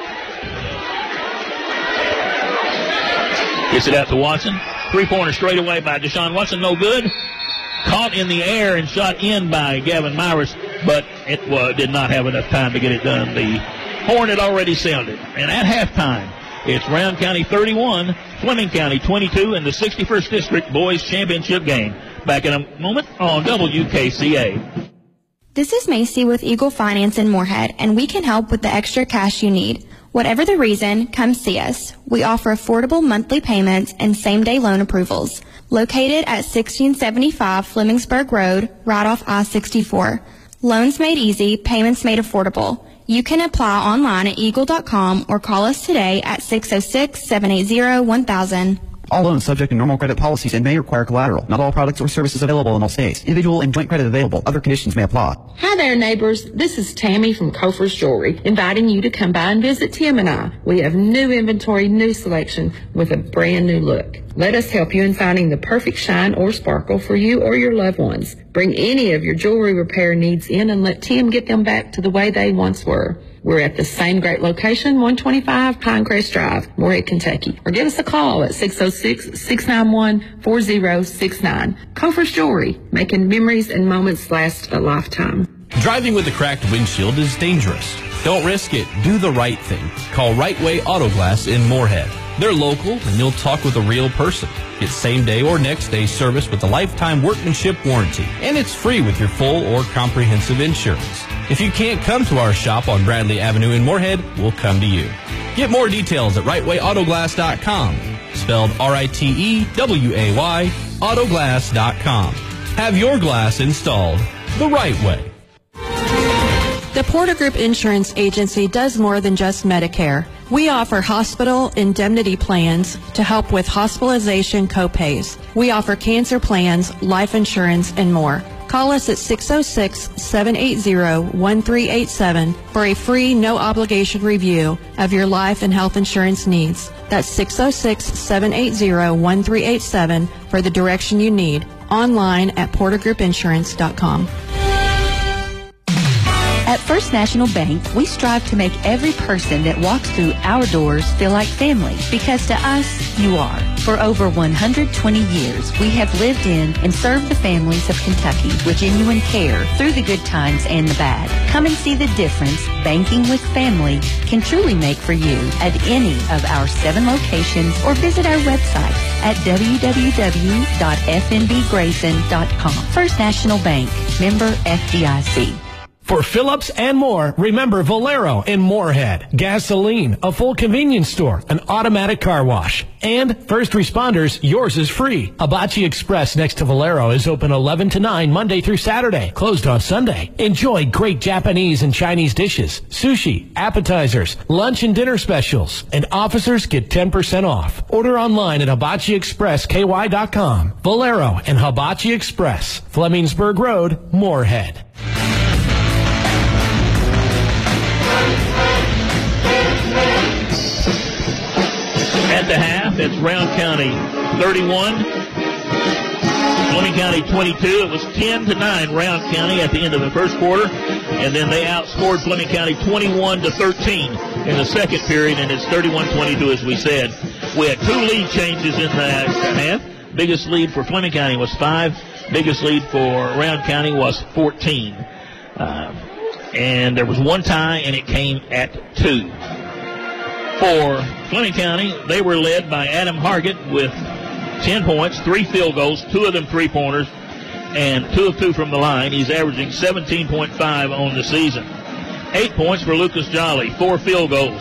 gets it out to Watson. Three-pointer straight away by Deshaun Watson. No good. Caught in the air and shot in by Gavin Myers, but it did not have enough time to get it done. The horn had already sounded. And at halftime, it's Round County 31, Fleming County 22 in the 61st District Boys Championship game. Back in a moment on WKCA. This is Macy with Eagle Finance in Moorhead, and we can help with the extra cash you need. Whatever the reason, come see us. We offer affordable monthly payments and same-day loan approvals. Located at 1675 Flemingsburg Road, right off I-64. Loans made easy, payments made affordable. You can apply online at eagle.com or call us today at 606-780-1000. All loans subject to normal credit policies and may require collateral. Not all products or services available in all states. Individual and joint credit available. Other conditions may apply. Hi there, neighbors. This is Tammy from Kofer's Jewelry, inviting you to come by and visit Tim and I. We have new inventory, new selection with a brand new look. Let us help you in finding the perfect shine or sparkle for you or your loved ones. Bring any of your jewelry repair needs in and let Tim get them back to the way they once were. We're at the same great location, 125 Pinecrest Drive, Morehead, Kentucky. Or give us a call at 606-691-4069. Kofer's Jewelry, making memories and moments last a lifetime. Driving with a cracked windshield is dangerous. Don't risk it. Do the right thing. Call Right Way Auto Glass in Morehead. They're local, and you'll talk with a real person. Get same-day or next-day service with a lifetime workmanship warranty. And it's free with your full or comprehensive insurance. If you can't come to our shop on Bradley Avenue in Morehead, we'll come to you. Get more details at RightWayAutoGlass.com. Spelled R-I-T-E-W-A-Y, Autoglass.com. Have your glass installed the right way. The Porter Group Insurance Agency does more than just Medicare. We offer hospital indemnity plans to help with hospitalization copays. We offer cancer plans, life insurance, and more. Call us at 606-780-1387 for a free, no-obligation review of your life and health insurance needs. That's 606-780-1387 for the direction you need. Online at portergroupinsurance.com. At First National Bank, we strive to make every person that walks through our doors feel like family, because to us, you are. For over 120 years, we have lived in and served the families of Kentucky with genuine care through the good times and the bad. Come and see the difference banking with family can truly make for you at any of our 7 locations, or visit our website at www.fnbgrayson.com. First National Bank, member FDIC. For Phillips and more, remember Valero in Morehead. Gasoline, a full convenience store, an automatic car wash. And first responders, yours is free. Hibachi Express next to Valero is open 11 to 9 Monday through Saturday, closed on Sunday. Enjoy great Japanese and Chinese dishes, sushi, appetizers, lunch and dinner specials. And officers get 10% off. Order online at hibachiexpressky.com. Valero and Hibachi Express, Flemingsburg Road, Morehead. At the half, it's Round County 31, Fleming County 22. It was 10-9 Round County at the end of the first quarter, and then they outscored Fleming County 21-13 in the second period, and it's 31-22 as we said. We had 2 lead changes in the half. Biggest lead for Fleming County was 5. Biggest lead for Round County was 14. And there was 1 tie, and it came at 2. For Fleming County, they were led by Adam Hargett with 10 points, 3 field goals, 2 of them three-pointers, and 2 of 2 from the line. He's averaging 17.5 on the season. 8 points for Lucas Jolly, 4 field goals.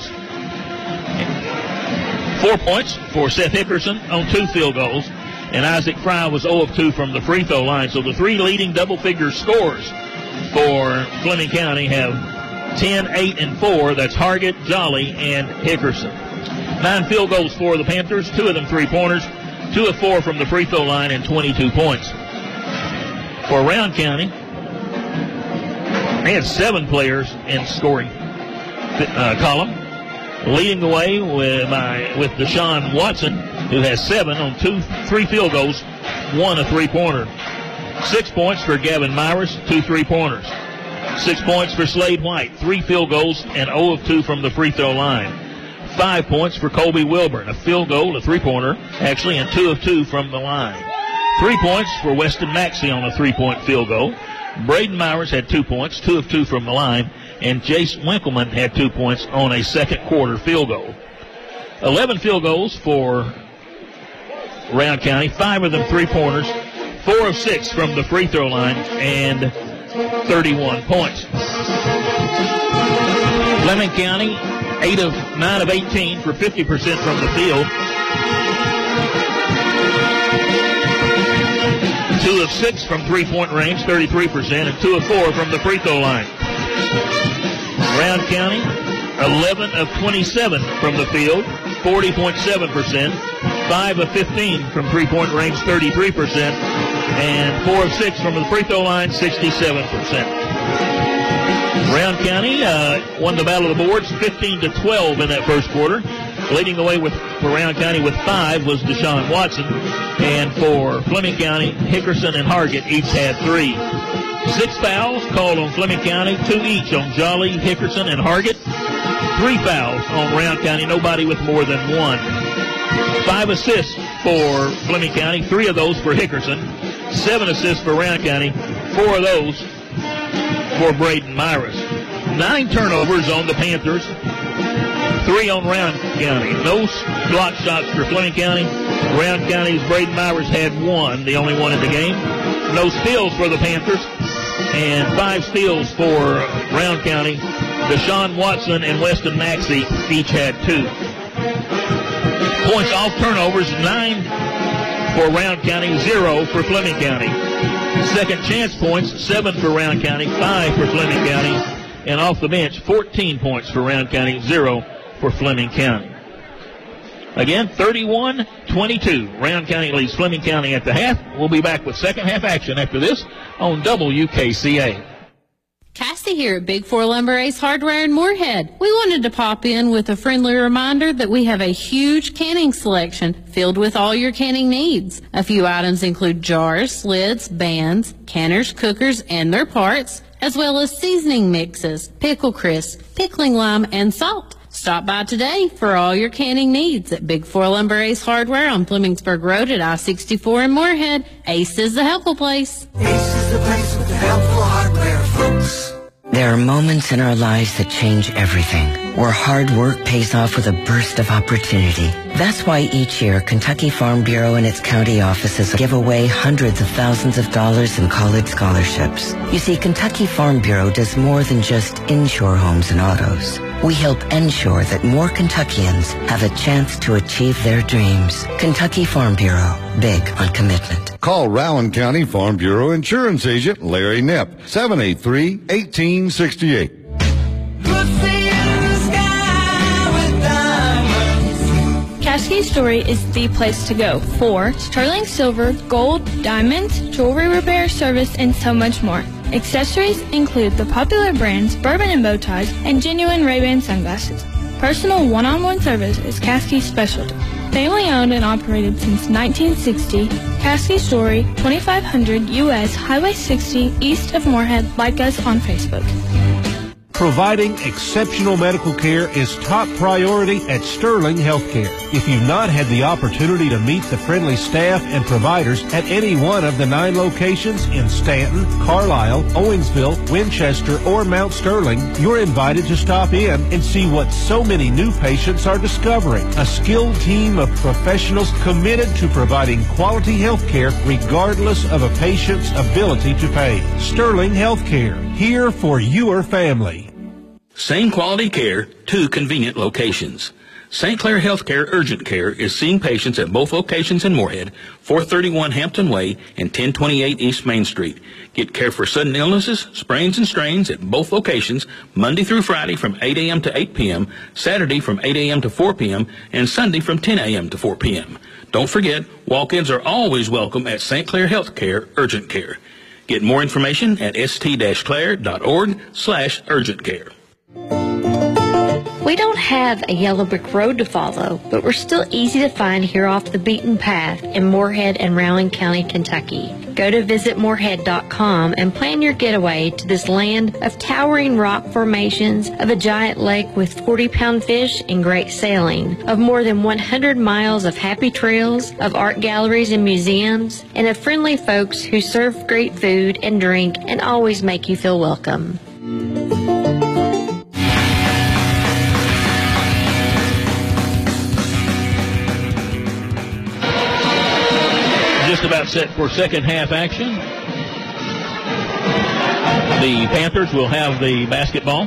4 points for Seth Hickerson on 2 field goals, and Isaac Fry was 0 of 2 from the free throw line. So the 3 leading double-figure scorers for Fleming County have 10, 8, and 4. That's Hargett, Jolly, and Hickerson. 9 field goals for the Panthers, 2 of them three-pointers, 2 of 4 from the free throw line, and 22 points. For Round County, they had 7 players in scoring column. Leading the way with Deshaun Watson, who has 7 on 3 field goals, 1 a three-pointer. 6 points for Gavin Myers, 2 three-pointers. 6 points for Slade White, 3 field goals, and 0 of 2 from the free throw line. 5 points for Colby Wilburn, a field goal, a three-pointer, actually, and 2 of 2 from the line. 3 points for Weston Maxey on a 3-point field goal. Braden Myers had 2 points, 2 of 2 from the line, and Jace Winkleman had 2 points on a second-quarter field goal. 11 field goals for Round County, 5 of them three-pointers, 4 of 6 from the free throw line, and 31 points. Fleming County, 8 of 9 of 18 for 50% from the field. 2 of 6 from three-point range, 33%, and 2 of 4 from the free throw line. Round County, 11 of 27 from the field, 40.7%. 5 of 15 from three-point range, 33%, and 4 of 6 from the free throw line, 67%. Brown County won the battle of the boards 15-12 in that first quarter. Leading the way for Round County with 5 was Deshaun Watson. And for Fleming County, Hickerson and Hargett each had 3. 6 fouls called on Fleming County, 2 each on Jolly, Hickerson, and Hargett. 3 fouls on Round County, nobody with more than 1. 5 assists for Fleming County, 3 of those for Hickerson. 7 assists for Round County, 4 of those for Braden Myers. 9 turnovers on the Panthers, 3 on Round County. No block shots for Fleming County. Round County's Braden Myers had 1, the only one in the game. No steals for the Panthers, and 5 steals for Round County. Deshaun Watson and Weston Maxey each had 2. Points off turnovers, 9 for Round County, 0 for Fleming County. Second chance points, 7 for Round County, 5 for Fleming County. And off the bench, 14 points for Round County, 0 for Fleming County. Again, 31-22. Round County leads Fleming County at the half. We'll be back with second half action after this on WKCA. Cassie here at Big 4 Lumber Ace Hardware in Moorhead. We wanted to pop in with a friendly reminder that we have a huge canning selection filled with all your canning needs. A few items include jars, lids, bands, canners, cookers, and their parts, as well as seasoning mixes, pickle crisp, pickling lime, and salt. Stop by today for all your canning needs at Big 4 Lumber Ace Hardware on Flemingsburg Road at I-64 in Moorhead. Ace is the helpful place. Ace is the place with the helpful hardware, folks. There are moments in our lives that change everything, where hard work pays off with a burst of opportunity. That's why each year, Kentucky Farm Bureau and its county offices give away hundreds of thousands of dollars in college scholarships. You see, Kentucky Farm Bureau does more than just insure homes and autos. We help ensure that more Kentuckians have a chance to achieve their dreams. Kentucky Farm Bureau, big on commitment. Call Rowan County Farm Bureau Insurance Agent Larry Knipp, 783-1868. Caskey Story is the place to go for sterling silver, gold, diamonds, jewelry repair, service, and so much more. Accessories include the popular brands Bourbon and Bow Ties and genuine Ray-Ban sunglasses. Personal one-on-one service is Caskey's specialty. Family owned and operated since 1960, Caskey Story, 2500 U.S. Highway 60 east of Moorhead. Like us on Facebook. Providing exceptional medical care is top priority at Sterling Healthcare. If you've not had the opportunity to meet the friendly staff and providers at any one of the 9 locations in Stanton, Carlisle, Owensville, Winchester, or Mount Sterling, you're invited to stop in and see what so many new patients are discovering. A skilled team of professionals committed to providing quality health care regardless of a patient's ability to pay. Sterling Healthcare, here for your family. Same quality care, 2 convenient locations. St. Clair Healthcare Urgent Care is seeing patients at both locations in Moorhead, 431 Hampton Way and 1028 East Main Street. Get care for sudden illnesses, sprains and strains at both locations, Monday through Friday from 8 a.m. to 8 p.m., Saturday from 8 a.m. to 4 p.m., and Sunday from 10 a.m. to 4 p.m. Don't forget, walk-ins are always welcome at St. Clair Healthcare Urgent Care. Get more information at st-clair.org/urgent care. We don't have a yellow brick road to follow, but we're still easy to find here off the beaten path in Moorhead and Rowan County, Kentucky. Go to visitmoorhead.com and plan your getaway to this land of towering rock formations, of a giant lake with 40-pound fish and great sailing, of more than 100 miles of happy trails, of art galleries and museums, and of friendly folks who serve great food and drink and always make you feel welcome. Just about set for second half action. The Panthers will have the basketball.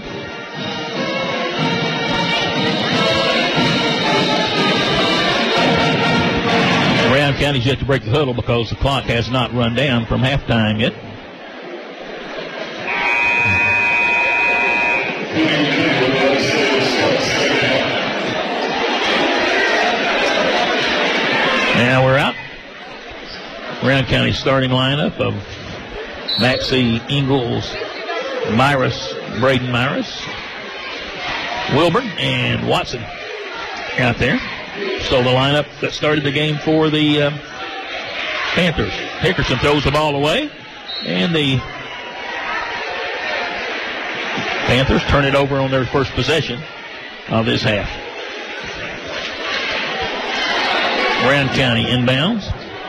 Round County's yet to break the huddle because the clock has not run down from halftime yet. Brown County starting lineup of Maxey, Ingalls, Braden Myris, Wilburn, and Watson out there. So the lineup that started the game for the Panthers. Hickerson throws the ball away, and the Panthers turn it over on their first possession of this half. Brown County inbounds.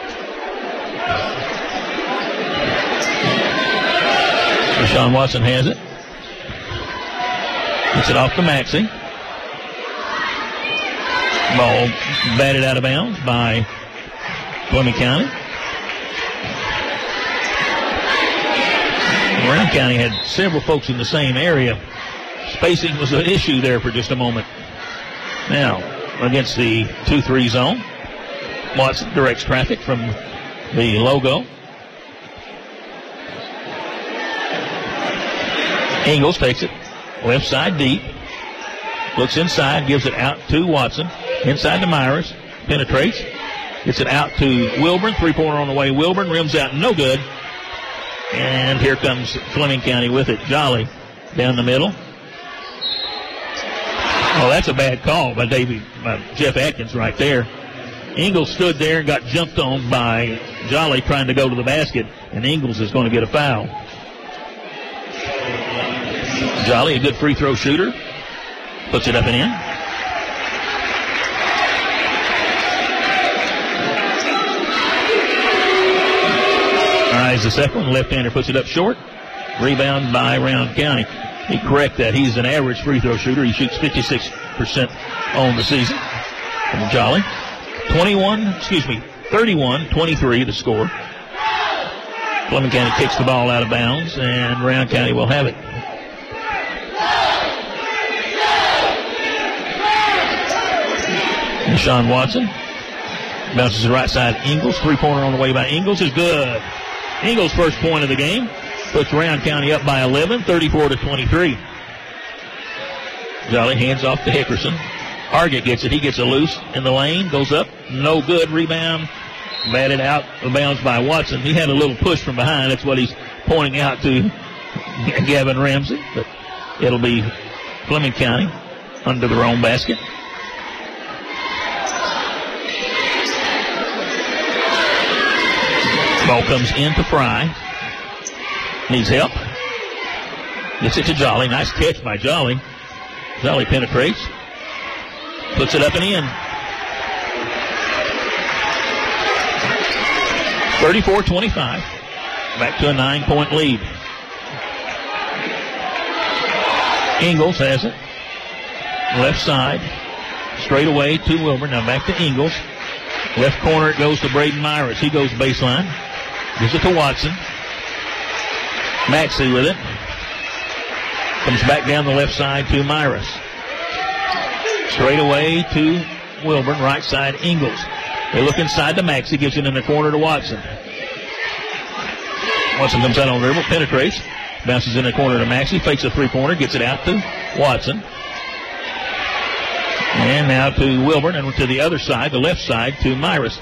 Deshaun Watson has it. Gets it off to Maxey. Ball batted out of bounds by Fleming County. Brown County had several folks in the same area. Spacing was an issue there for just a moment. Now, against the 2-3 zone, Watson directs traffic from the logo. Ingalls takes it left side deep. Looks inside, gives it out to Watson. Inside to Myers. Penetrates. Gets it out to Wilburn. Three-pointer on the way. Wilburn rims out. No good. And here comes Fleming County with it. Jolly down the middle. Oh, that's a bad call by Jeff Atkins right there. Ingalls stood there and got jumped on by Jolly trying to go to the basket, and Ingalls is going to get a foul. Jolly, a good free throw shooter, puts it up and in. Tries the second one. Left-hander puts it up short. Rebound by Round County. He correct that. He's an average free throw shooter. He shoots 56% on the season. From Jolly. 31-23 the score. Fleming County kicks the ball out of bounds, and Round County will have it. Deshaun Watson bounces the right side. Ingalls. Three-pointer on the way by Ingalls is good. Ingalls' first point of the game puts Round County up by 11, 34-23. Jolly hands off to Hickerson. Hargett gets it. He gets it loose in the lane. Goes up. No good. Rebound. Batted out of bounds by Watson. He had a little push from behind. That's what he's pointing out to Gavin Ramsey. But it'll be Fleming County under their own basket. Ball comes in to Fry. Needs help. Gets it to Jolly. Nice catch by Jolly. Jolly penetrates. Puts it up and in. 34-25. Back to a 9-point lead. Ingalls has it. Left side. Straight away to Wilburn. Now back to Ingalls. Left corner it goes to Braden Myris. He goes baseline. Gives it to Watson. Maxey with it. Comes back down the left side to Myris. Straight away to Wilburn. Right side, Ingalls. They look inside to Maxey. Gives it in the corner to Watson. Watson comes out on the dribble. Penetrates. Bounces in the corner to Maxey. Fakes a three-pointer. Gets it out to Watson. And now to Wilburn. And to the other side, the left side, to Myris.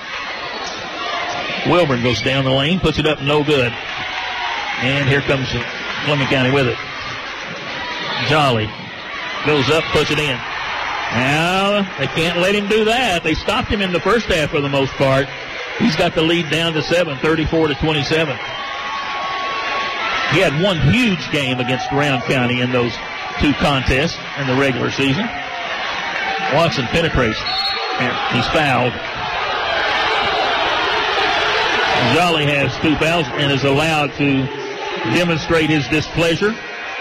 Wilburn goes down the lane. Puts it up. No good. And here comes Fleming County with it. Jolly goes up. Puts it in. Now, they can't let him do that. They stopped him in the first half for the most part. He's got the lead down to 7, 34-27. He had one huge game against Round County in those two contests in the regular season. Watson penetrates. And he's fouled. Jolly has 2 fouls and is allowed to demonstrate his displeasure.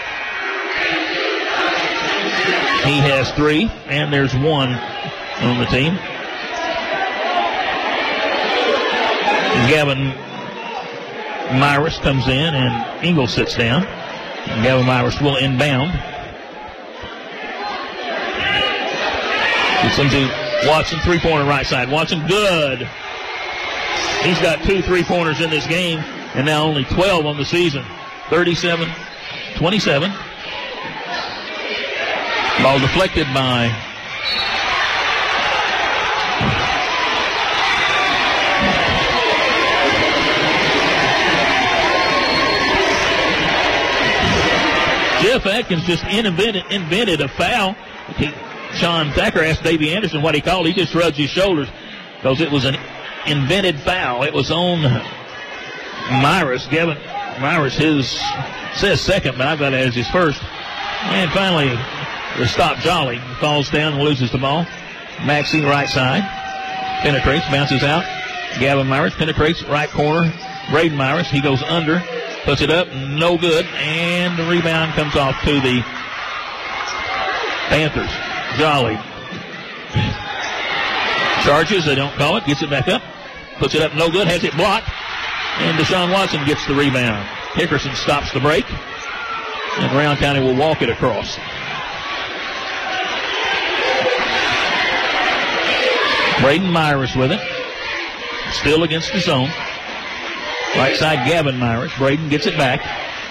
He has 3, and there's 1 on the team. Gavin Myris comes in, and Ingalls sits down. And Gavin Myris will inbound. Gets into Watson, three-pointer right side. Watson, good. He's got 2 3-pointers in this game, and now only 12 on the season. 37-27. Ball deflected by Jeff Atkins just invented a foul. Sean Thacker asked Davey Anderson what he called. He just shrugged his shoulders because it was an invented foul. It was on Myers. Gavin Myers, says second, but I've got it as his first. And finally, the stop Jolly falls down and loses the ball. Maxey right side. Penetrates, bounces out. Gavin Myers penetrates right corner. Braden Myers, he goes under. Puts it up, no good. And the rebound comes off to the Panthers. Jolly charges, they don't call it. Gets it back up. Puts it up, no good. Has it blocked. And Deshaun Watson gets the rebound. Hickerson stops the break. And Brown County will walk it across. Braden Myers with it. Still against the zone. Right side, Gavin Myers. Braden gets it back.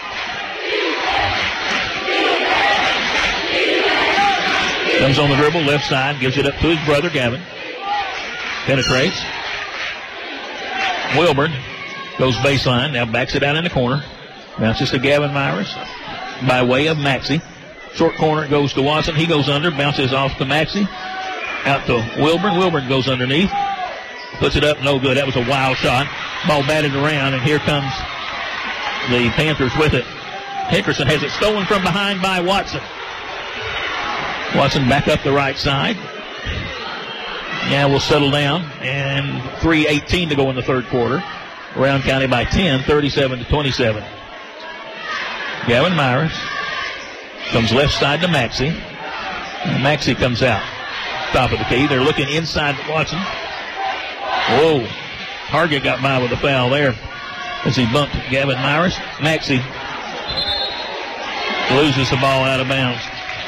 Comes on the dribble, left side, gives it up to his brother, Gavin. Penetrates. Wilburn goes baseline, now backs it out in the corner. Bounces to Gavin Myers by way of Maxey. Short corner goes to Watson. He goes under, bounces off to Maxey. Out to Wilburn. Wilburn goes underneath. Puts it up, no good. That was a wild shot. Ball batted around, and here comes the Panthers with it. Hickerson has it stolen from behind by Watson. Watson back up the right side. Now we'll settle down, and 3:18 to go in the third quarter. Brown County by 10, 37-27. Gavin Myers comes left side to Maxey. And Maxey comes out. Top of the key. They're looking inside Watson. Whoa. Hargett got by with a foul there as he bumped Gavin Myers. Maxey loses the ball out of bounds.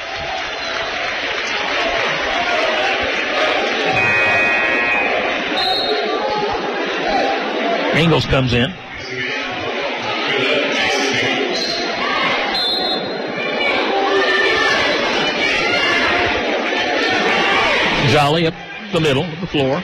Ingles comes in. Jolly up the middle of the floor.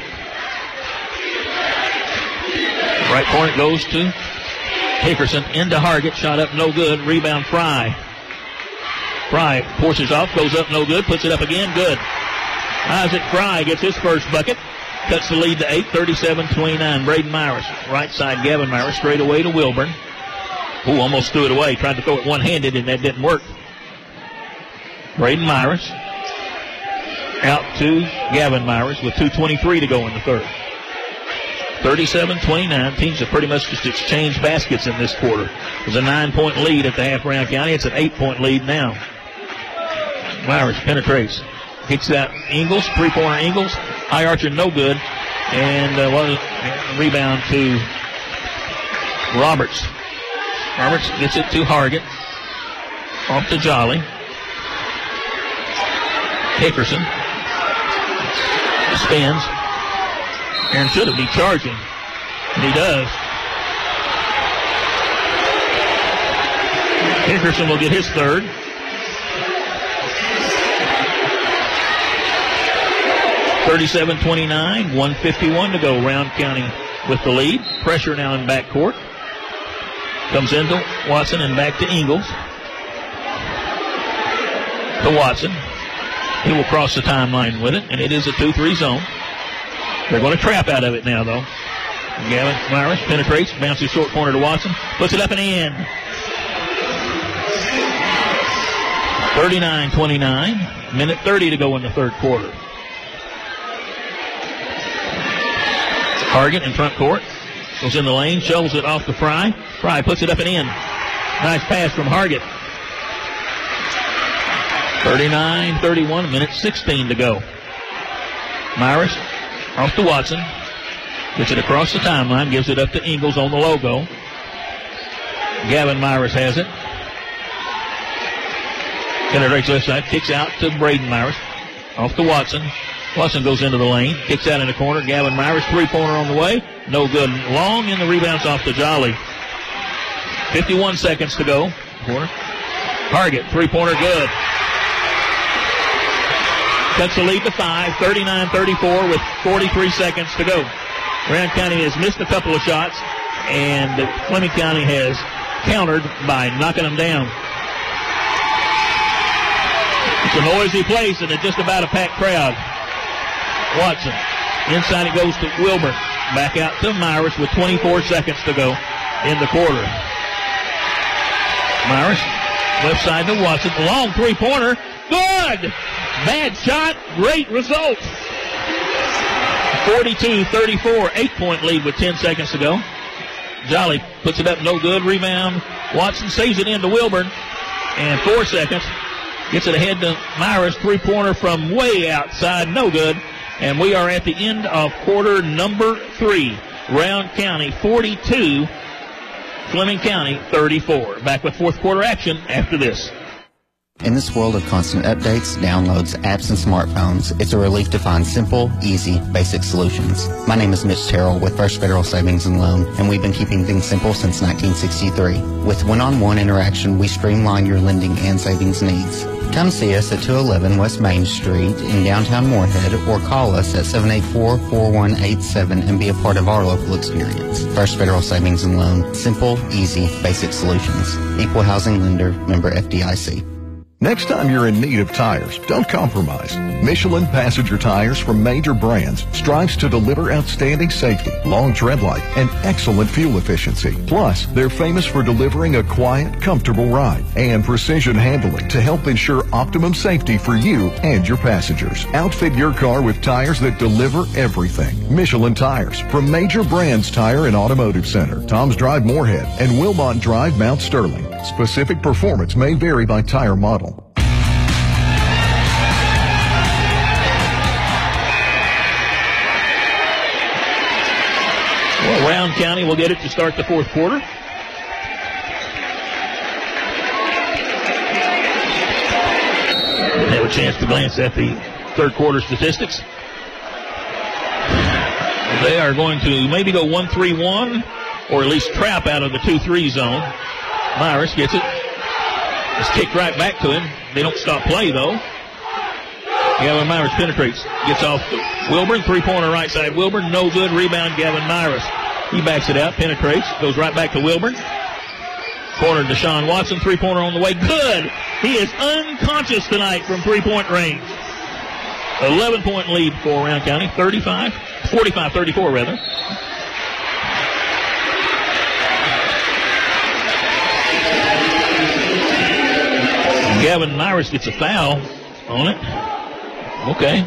Right corner goes to Hickerson into Hargett. Shot up, no good. Rebound, Fry. Fry forces off, goes up, no good. Puts it up again, good. Isaac Fry gets his first bucket. Cuts the lead to 8, 37-29. Braden Myers. Right side, Gavin Myers. Straight away to Wilburn. Who almost threw it away. Tried to throw it one-handed, and that didn't work. Braden Myers. Out to Gavin Myers with 2:23 to go in the third. 37-29. Teams have pretty much just exchanged baskets in this quarter. It was a 9-point lead at the half. Brown County. It's an 8-point lead now. Myers penetrates. Hits that Ingles. Three-pointer Ingles. High archer, no good. And rebound to Roberts. Roberts gets it to Hargett. Off to Jolly. Hickerson spins. Aaron should be charging. And he does. Hickerson will get his third. (37-29), 1:51 to go. Round County with the lead. Pressure now in backcourt. Comes into Watson and back to Ingles. To Watson. He will cross the timeline with it, and it is a 2-3 zone. They're going to trap out of it now, though. Gavin Myers penetrates, bounces short corner to Watson, puts it up and in. 39-29, minute 30 to go in the third quarter. Hargett in front court, goes in the lane, shovels it off to Fry. Fry puts it up and in. Nice pass from Hargett. 39-31, minute 16 to go. Myers off to Watson. Gets it across the timeline, gives it up to Ingles on the logo. Gavin Myers has it. Penetrates left side, kicks out to Braden Myers. Off to Watson. Watson goes into the lane, kicks out in the corner. Gavin Myers, three-pointer on the way. No good. Long, and the rebound's off to Jolly. 51 seconds to go. Corner. Hargett, three-pointer, good. Cuts the lead to 5, 39-34 with 43 seconds to go. Brown County has missed a couple of shots, and Fleming County has countered by knocking them down. It's a noisy place and it's just about a packed crowd. Watson. Inside it goes to Wilburn. Back out to Myers with 24 seconds to go in the quarter. Myers, left side to Watson. Long three-pointer. Good! Bad shot. Great result. 42-34. 8-point lead with 10 seconds to go. Jolly puts it up. No good. Rebound. Watson saves it into Wilburn. And 4 seconds. Gets it ahead to Myers. Three-pointer from way outside. No good. And we are at the end of quarter number 3. Round County 42, Fleming County 34. Back with fourth quarter action after this. In this world of constant updates, downloads, apps, and smartphones, it's a relief to find simple, easy, basic solutions. My name is Mitch Terrell with First Federal Savings and Loan, and we've been keeping things simple since 1963. With one-on-one interaction, we streamline your lending and savings needs. Come see us at 211 West Main Street in downtown Moorhead or call us at 784-4187 and be a part of our local experience. First Federal Savings and Loan. Simple, easy, basic solutions. Equal housing lender, member FDIC. Next time you're in need of tires, don't compromise. Michelin passenger tires from major brands strives to deliver outstanding safety, long tread life, and excellent fuel efficiency. Plus, they're famous for delivering a quiet, comfortable ride and precision handling to help ensure optimum safety for you and your passengers. Outfit your car with tires that deliver everything. Michelin tires from Major Brands Tire and Automotive Center, Tom's Drive Moorhead, and Wilmont Drive Mount Sterling. Specific performance may vary by tire model. Well, Round County will get it to start the fourth quarter. Didn't have a chance to glance at the third quarter statistics. They are going to maybe go 1-3-1 or at least trap out of the 2-3 zone. Myers gets it. It's kicked right back to him. They don't stop play, though. Gavin Myers penetrates. Gets off to Wilburn. Three-pointer right side. Wilburn, no good. Rebound, Gavin Myers. He backs it out, penetrates, goes right back to Wilburn. Corner Deshaun Watson. Three-pointer on the way. Good! He is unconscious tonight from three-point range. 11-point lead for Round County. 45-34, rather. Gavin Myers gets a foul on it. Okay.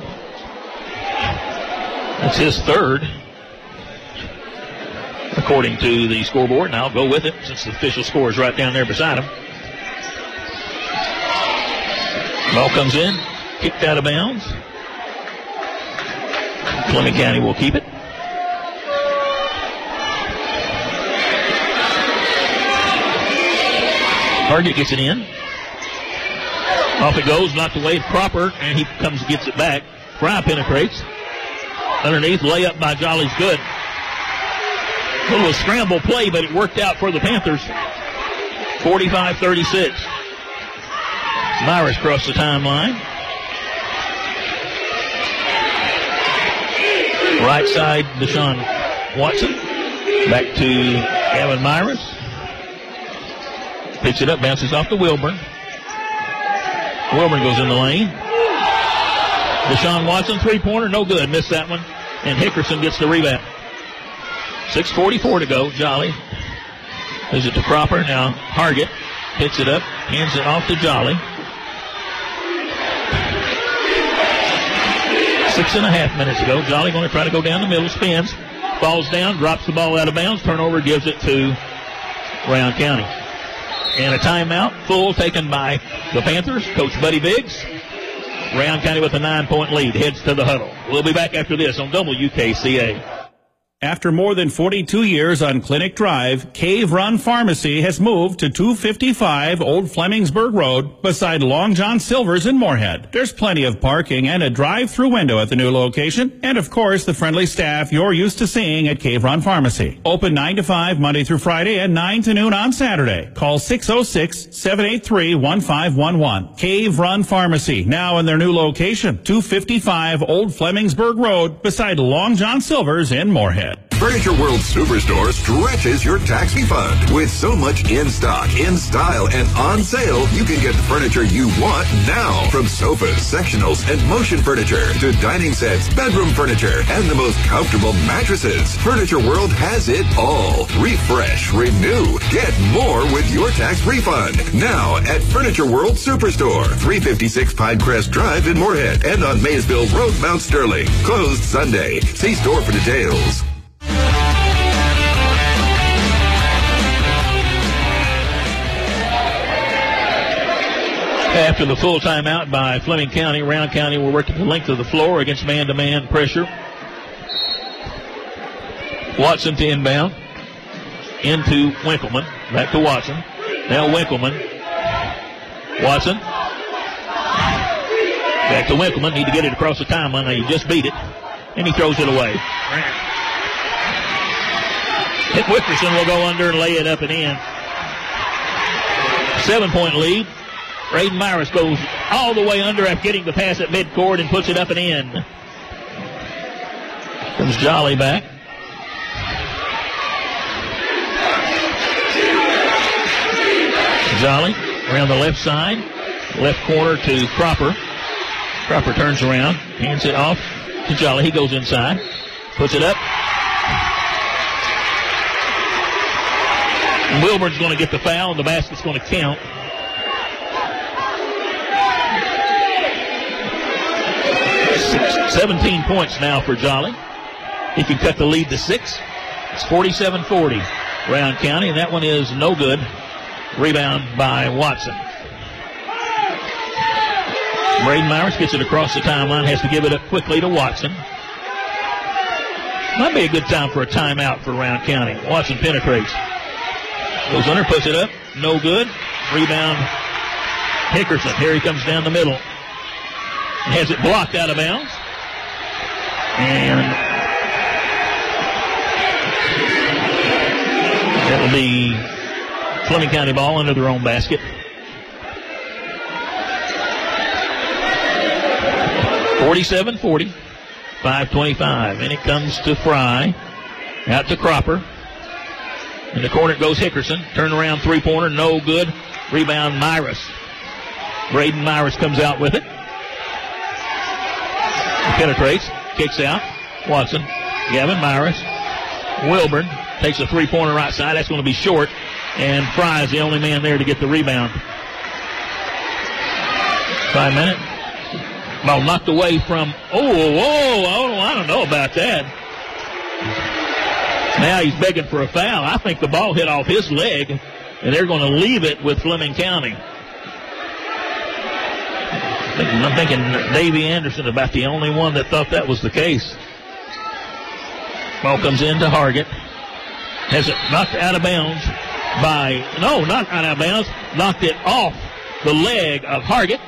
That's his third, according to the scoreboard, and I'll go with it since the official score is right down there beside him. Ball comes in, kicked out of bounds. Fleming County will keep it. Target gets it in. Off it goes, knocked away. Cropper, and he comes and gets it back. Fry penetrates. Underneath, layup by Jolly's good. A little scramble play, but it worked out for the Panthers. 45-36. Myers crossed the timeline. Right side, Deshaun Watson. Back to Gavin Myers. Picks it up, bounces off to Wilburn. Wilburn goes in the lane. Deshaun Watson, three-pointer, no good. Missed that one. And Hickerson gets the rebound. 6:44 to go. Jolly. Gives it to Cropper. Now Hargett picks it up, hands it off to Jolly. 6.5 minutes ago. Jolly going to try to go down the middle, spins, falls down, drops the ball out of bounds, turnover, gives it to Round County. And a timeout, full, taken by the Panthers. Coach Buddy Biggs. Round County with a 9-point lead, heads to the huddle. We'll be back after this on WKCA. After more than 42 years on Clinic Drive, Cave Run Pharmacy has moved to 255 Old Flemingsburg Road beside Long John Silver's in Moorhead. There's plenty of parking and a drive-through window at the new location. And of course, the friendly staff you're used to seeing at Cave Run Pharmacy. Open 9 to 5 Monday through Friday and 9 to noon on Saturday. Call 606-783-1511. Cave Run Pharmacy, now in their new location, 255 Old Flemingsburg Road beside Long John Silver's in Moorhead. Furniture World Superstore stretches your tax refund. With so much in stock, in style, and on sale, you can get the furniture you want now. From sofas, sectionals, and motion furniture to dining sets, bedroom furniture, and the most comfortable mattresses. Furniture World has it all. Refresh, renew, get more with your tax refund. Now at Furniture World Superstore, 356 Pinecrest Drive in Moorhead and on Maysville Road, Mount Sterling. Closed Sunday. See store for details. After the full timeout by Fleming County, Round County will work at the length of the floor against man-to-man pressure. Watson to inbound. Into Winkleman. Back to Watson. Now Winkleman. Watson. Back to Winkleman. Need to get it across the timeline. Now you just beat it. And he throws it away. Hit Wickerson will go under and lay it up and in. 7-point lead. Braden Myers goes all the way under after getting the pass at midcourt and puts it up and in. Comes Jolly back. Jolly around the left side. Left corner to Cropper. Cropper turns around. Hands it off to Jolly. He goes inside. Puts it up. Wilburn's going to get the foul, and the basket's going to count. 17 points now for Jolly. He can cut the lead to 6. It's 47-40. Round County, and that one is no good. Rebound by Watson. Braden Myers gets it across the timeline, has to give it up quickly to Watson. Might be a good time for a timeout for Round County. Watson penetrates. Goes under, puts it up. No good. Rebound Hickerson. Here he comes down the middle. Has it blocked out of bounds. And that'll be Fleming County ball under their own basket. 47-40. 5:25. And it comes to Fry. Out to Cropper. In the corner goes Hickerson. Turn around three-pointer. No good. Rebound Myers. Braden Myers comes out with it. Penetrates. Kicks out. Watson. Gavin Myers. Wilburn takes a three-pointer right side. That's going to be short. And Fry is the only man there to get the rebound. 5 minutes. Ball knocked away from, I don't know about that. Now he's begging for a foul. I think the ball hit off his leg, and they're going to leave it with Fleming County. I'm thinking Davey Anderson about the only one that thought that was the case. Ball comes in to Hargett. Has it knocked out of bounds not out of bounds. Knocked it off the leg of Hargett.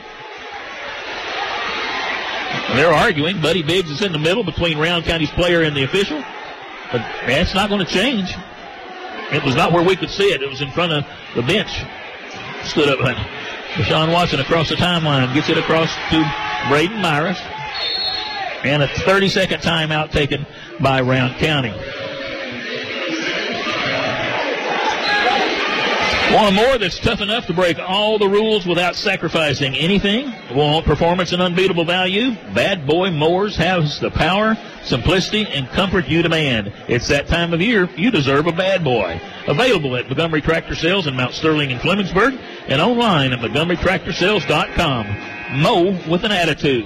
They're arguing. Buddy Biggs is in the middle between Round County's player and the official. But that's not going to change. It was not where we could see it. It was in front of the bench. Stood up. Deshaun Watson across the timeline. Gets it across to Braden Myers. And a 30-second timeout taken by Round County. Want more that's tough enough to break all the rules without sacrificing anything? Want performance and unbeatable value? Bad Boy Mowers has the power, simplicity, and comfort you demand. It's that time of year. You deserve a Bad Boy. Available at Montgomery Tractor Sales in Mount Sterling and Flemingsburg and online at MontgomeryTractorSales.com. Mow with an attitude.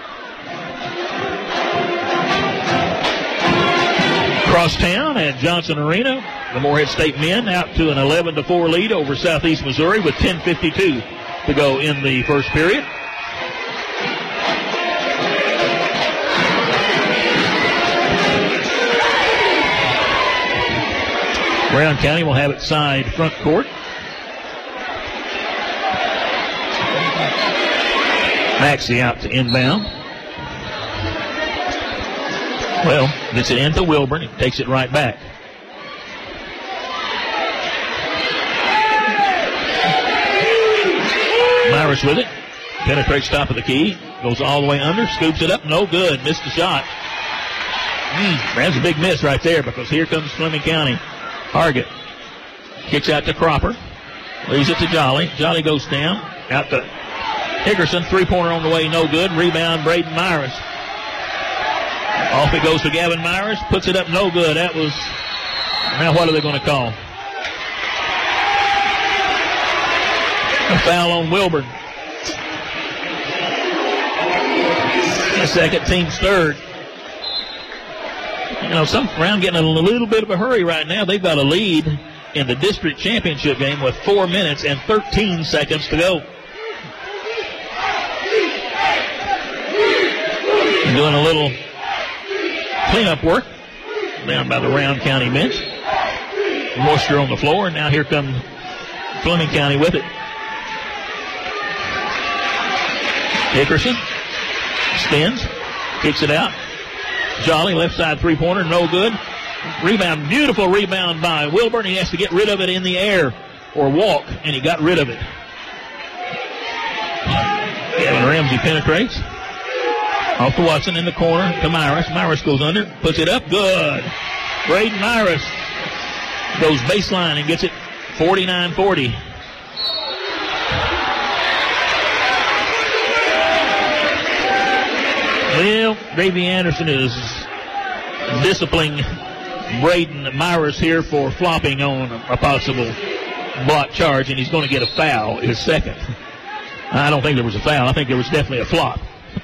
Crosstown at Johnson Arena. The Moorhead State men out to an 11-4 lead over Southeast Missouri with 10:52 to go in the first period. Round County will have it side front court. Maxey out to inbound. Well, gets it into Wilburn. He takes it right back. Myers with it. Penetrates top of the key. Goes all the way under. Scoops it up. No good. Missed the shot. That's a big miss right there because here comes Fleming County. Hargett kicks out to Cropper. Leaves it to Jolly. Jolly goes down. Out to Hickerson. Three-pointer on the way. No good. Rebound, Braden Myers. Off it goes to Gavin Myers. Puts it up. No good. That was... Now what are they going to call? A foul on Wilburn. The second, team's third. You know, some round getting in a little bit of a hurry right now. They've got a lead in the district championship game with 4 minutes and 13 seconds to go. Doing a little cleanup work down by the Round County bench. Moisture on the floor, and now here comes Fleming County with it. Hickerson spins, kicks it out. Jolly, left side three-pointer, no good. Rebound, beautiful rebound by Wilburn. He has to get rid of it in the air or walk, and he got rid of it. Gavin Ramsey penetrates. Off to Watson in the corner to Myris. Myris goes under, puts it up, good. Braden Myris goes baseline and gets it 49-40. Well, Davey Anderson is disciplining Braden Myris here for flopping on a possible block charge, and he's going to get a foul, his second. I don't think there was a foul. I think there was definitely a flop.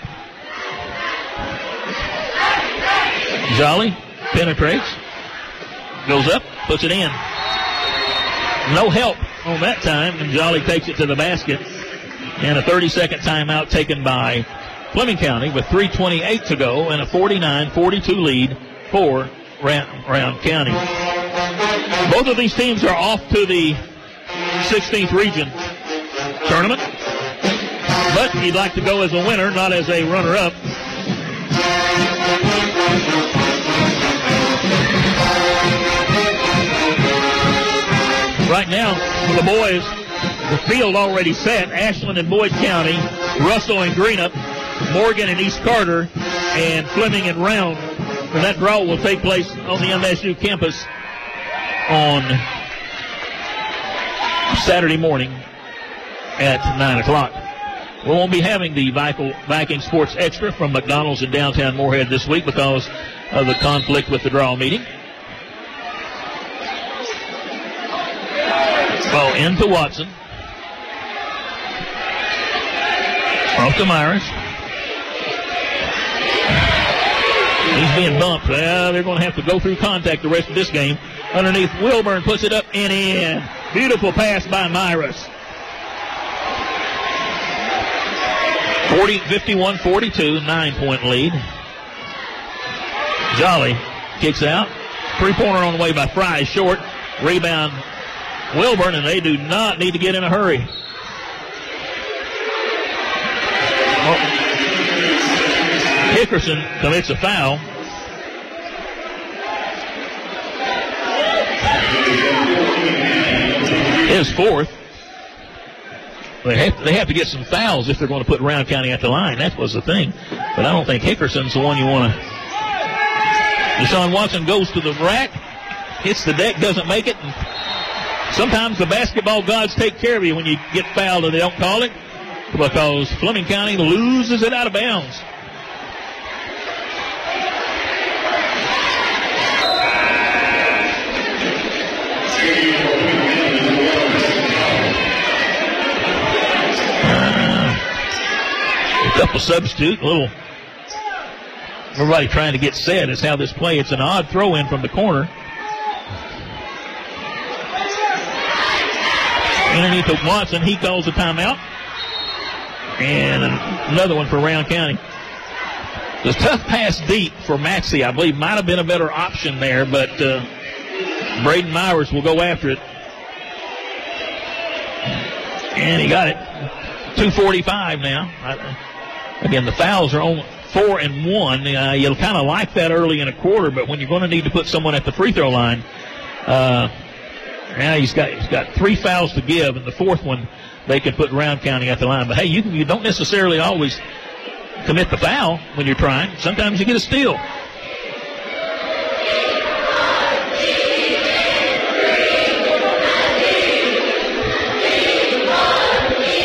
Jolly penetrates, goes up, puts it in. No help on that time, and Jolly takes it to the basket. And a 30-second timeout taken by Fleming County with 3:28 to go and a 49-42 lead for Round County. Both of these teams are off to the 16th region tournament, but you'd like to go as a winner, not as a runner-up. Right now, for the boys, the field already set. Ashland and Boyd County, Russell and Greenup, Morgan and East Carter, and Fleming and Round. And that draw will take place on the MSU campus on Saturday morning at 9 o'clock. We won't be having the Viking Sports Extra from McDonald's in downtown Moorhead this week because of the conflict with the draw meeting. Ball into Watson. Off to Myers. He's being bumped. Well, they're going to have to go through contact the rest of this game. Underneath, Wilburn puts it up and in. Beautiful pass by Myers. 51-42, 9-point lead. Jolly kicks out. Three-pointer on the way by Fry, short. Rebound, Wilburn, and they do not need to get in a hurry. Hickerson commits a foul. His fourth. They have to get some fouls if they're going to put Round County at the line. That was the thing. But I don't think Hickerson's the one you want to. Deshaun Watson goes to the rack, hits the deck, doesn't make it. And sometimes the basketball gods take care of you when you get fouled and they don't call it because Fleming County loses it out of bounds. A couple substitute, everybody trying to get set is how this play. It's an odd throw in from the corner. Underneath to Watson, he calls a timeout. And another one for Round County. The tough pass deep for Maxey, I believe, might have been a better option there, but Braden Myers will go after it. And he got it. 2:45 now. Again, the fouls are on 4 and 1. You'll kind of like that early in a quarter, but when you're going to need to put someone at the free throw line, now he's got 3 fouls to give, and the fourth one they can put Round County at the line. But hey, you don't necessarily always commit the foul when you're trying. Sometimes you get a steal.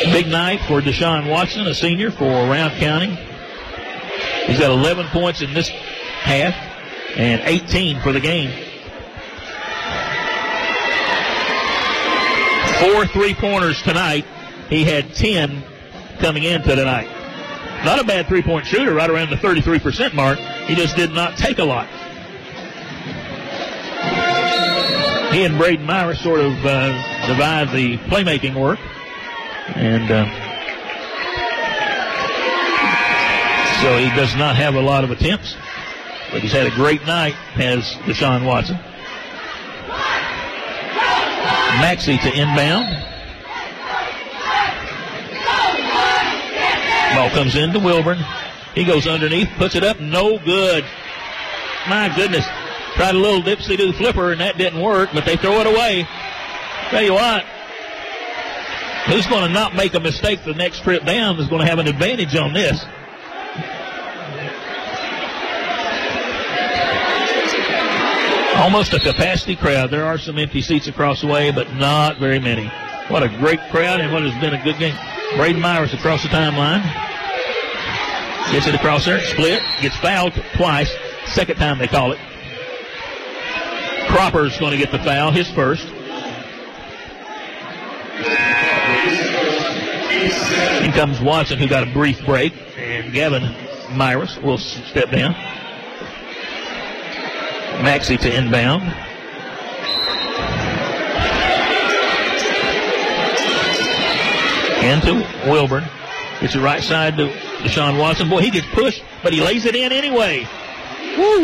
Big night for Deshaun Watson, a senior for Round County. He's got 11 points in this half and 18 for the game. 4 3-pointers tonight. He had 10 coming into tonight. Not a bad three-point shooter, right around the 33% mark. He just did not take a lot. He and Braden Myers sort of divide the playmaking work. And so he does not have a lot of attempts. But he's had a great night, has Deshaun Watson. Maxey to inbound. Ball comes into Wilburn. He goes underneath, puts it up, no good. My goodness. Tried a little dipsy-do flipper, and that didn't work, but they throw it away. Tell you what, who's going to not make a mistake the next trip down is going to have an advantage on this. Almost a capacity crowd. There are some empty seats across the way, but not very many. What a great crowd and what has been a good game. Braden Myers across the timeline. Gets it across there, split, gets fouled twice. Second time they call it. Cropper's going to get the foul, his first. In comes Watson, who got a brief break, and Gavin Myers will step down. Maxey to inbound. Into Wilburn. Gets it right side to Deshaun Watson. Boy, he gets pushed, but he lays it in anyway. Woo!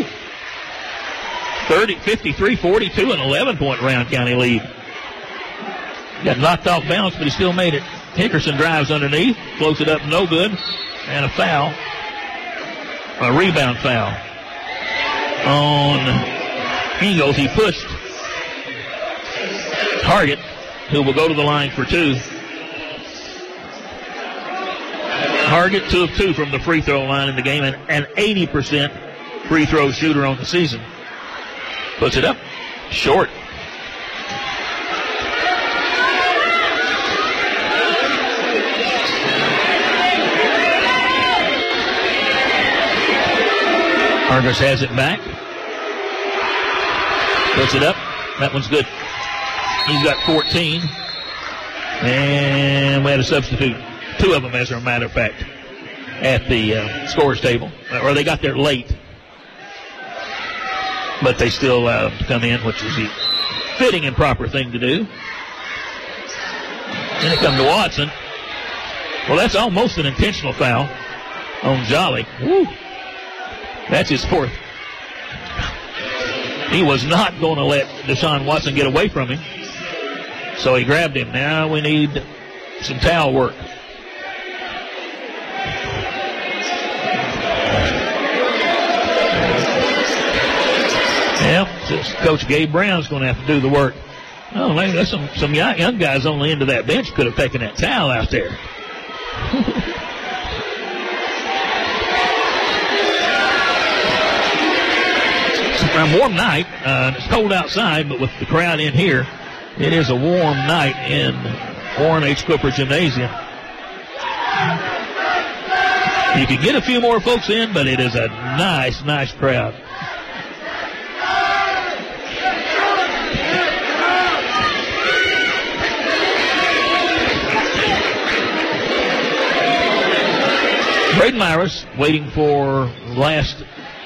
53-42, an 11-point Round County lead. Got knocked off balance, but he still made it. Hickerson drives underneath, floats it up, no good, and a foul. A rebound foul on Eagles. He pushed Target, who will go to the line for two. Target 2 of 2 from the free throw line in the game, and an 80% free throw shooter on the season. Puts it up, short. Argus has it back. Puts it up. That one's good. He's got 14. And we had a substitute. 2 of them, as a matter of fact, at the scores table. Or they got there late. But they still allowed him to come in, which is the fitting and proper thing to do. Then it comes to Watson. Well, that's almost an intentional foul on Jolly. Woo. That's his 4th. He was not going to let Deshaun Watson get away from him. So he grabbed him. Now we need some towel work. Well, Coach Gabe Brown's going to have to do the work. Oh, man, there's some young guys on the end of that bench could have taken that towel out there. It's a warm night. It's cold outside, but with the crowd in here, it is a warm night in Warren H. Cooper Gymnasium. You can get a few more folks in, but it is a nice, nice crowd. Braden Myers waiting for last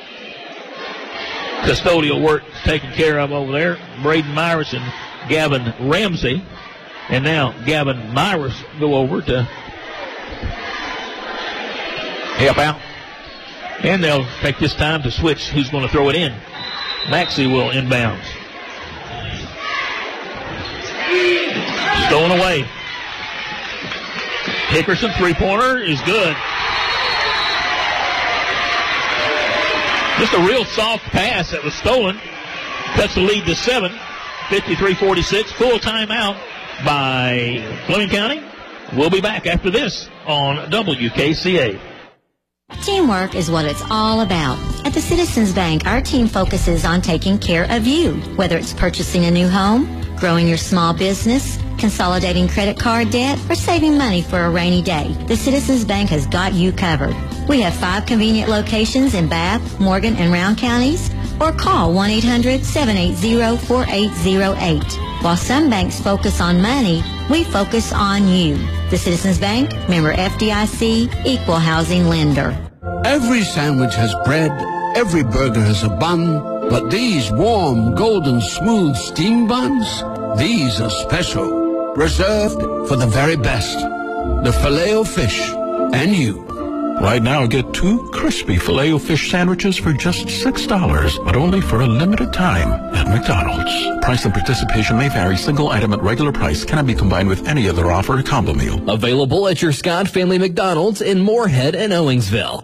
custodial work taken care of over there. Braden Myers and Gavin Ramsey. And now Gavin Myers go over to help out. And they'll take this time to switch who's going to throw it in. Maxey will inbound. Stolen away. Hickerson three-pointer is good. Just a real soft pass that was stolen. Cuts the lead to 7. 53-46. Full timeout by Fleming County. We'll be back after this on WKCA. Teamwork is what it's all about. At the Citizens Bank, our team focuses on taking care of you. Whether it's purchasing a new home, growing your small business, consolidating credit card debt, or saving money for a rainy day, the Citizens Bank has got you covered. We have 5 convenient locations in Bath, Morgan, and Round counties, or call 1-800-780-4808. While some banks focus on money, we focus on you. The Citizens Bank, member FDIC, equal housing lender. Every sandwich has bread, every burger has a bun, but these warm, golden, smooth steam buns, these are special, reserved for the very best. The Filet-O-Fish and you. Right now, get 2 crispy Filet-O-Fish sandwiches for just $6, but only for a limited time at McDonald's. Price and participation may vary. Single item at regular price cannot be combined with any other offer or combo meal. Available at your Scott Family McDonald's in Moorhead and Owensville.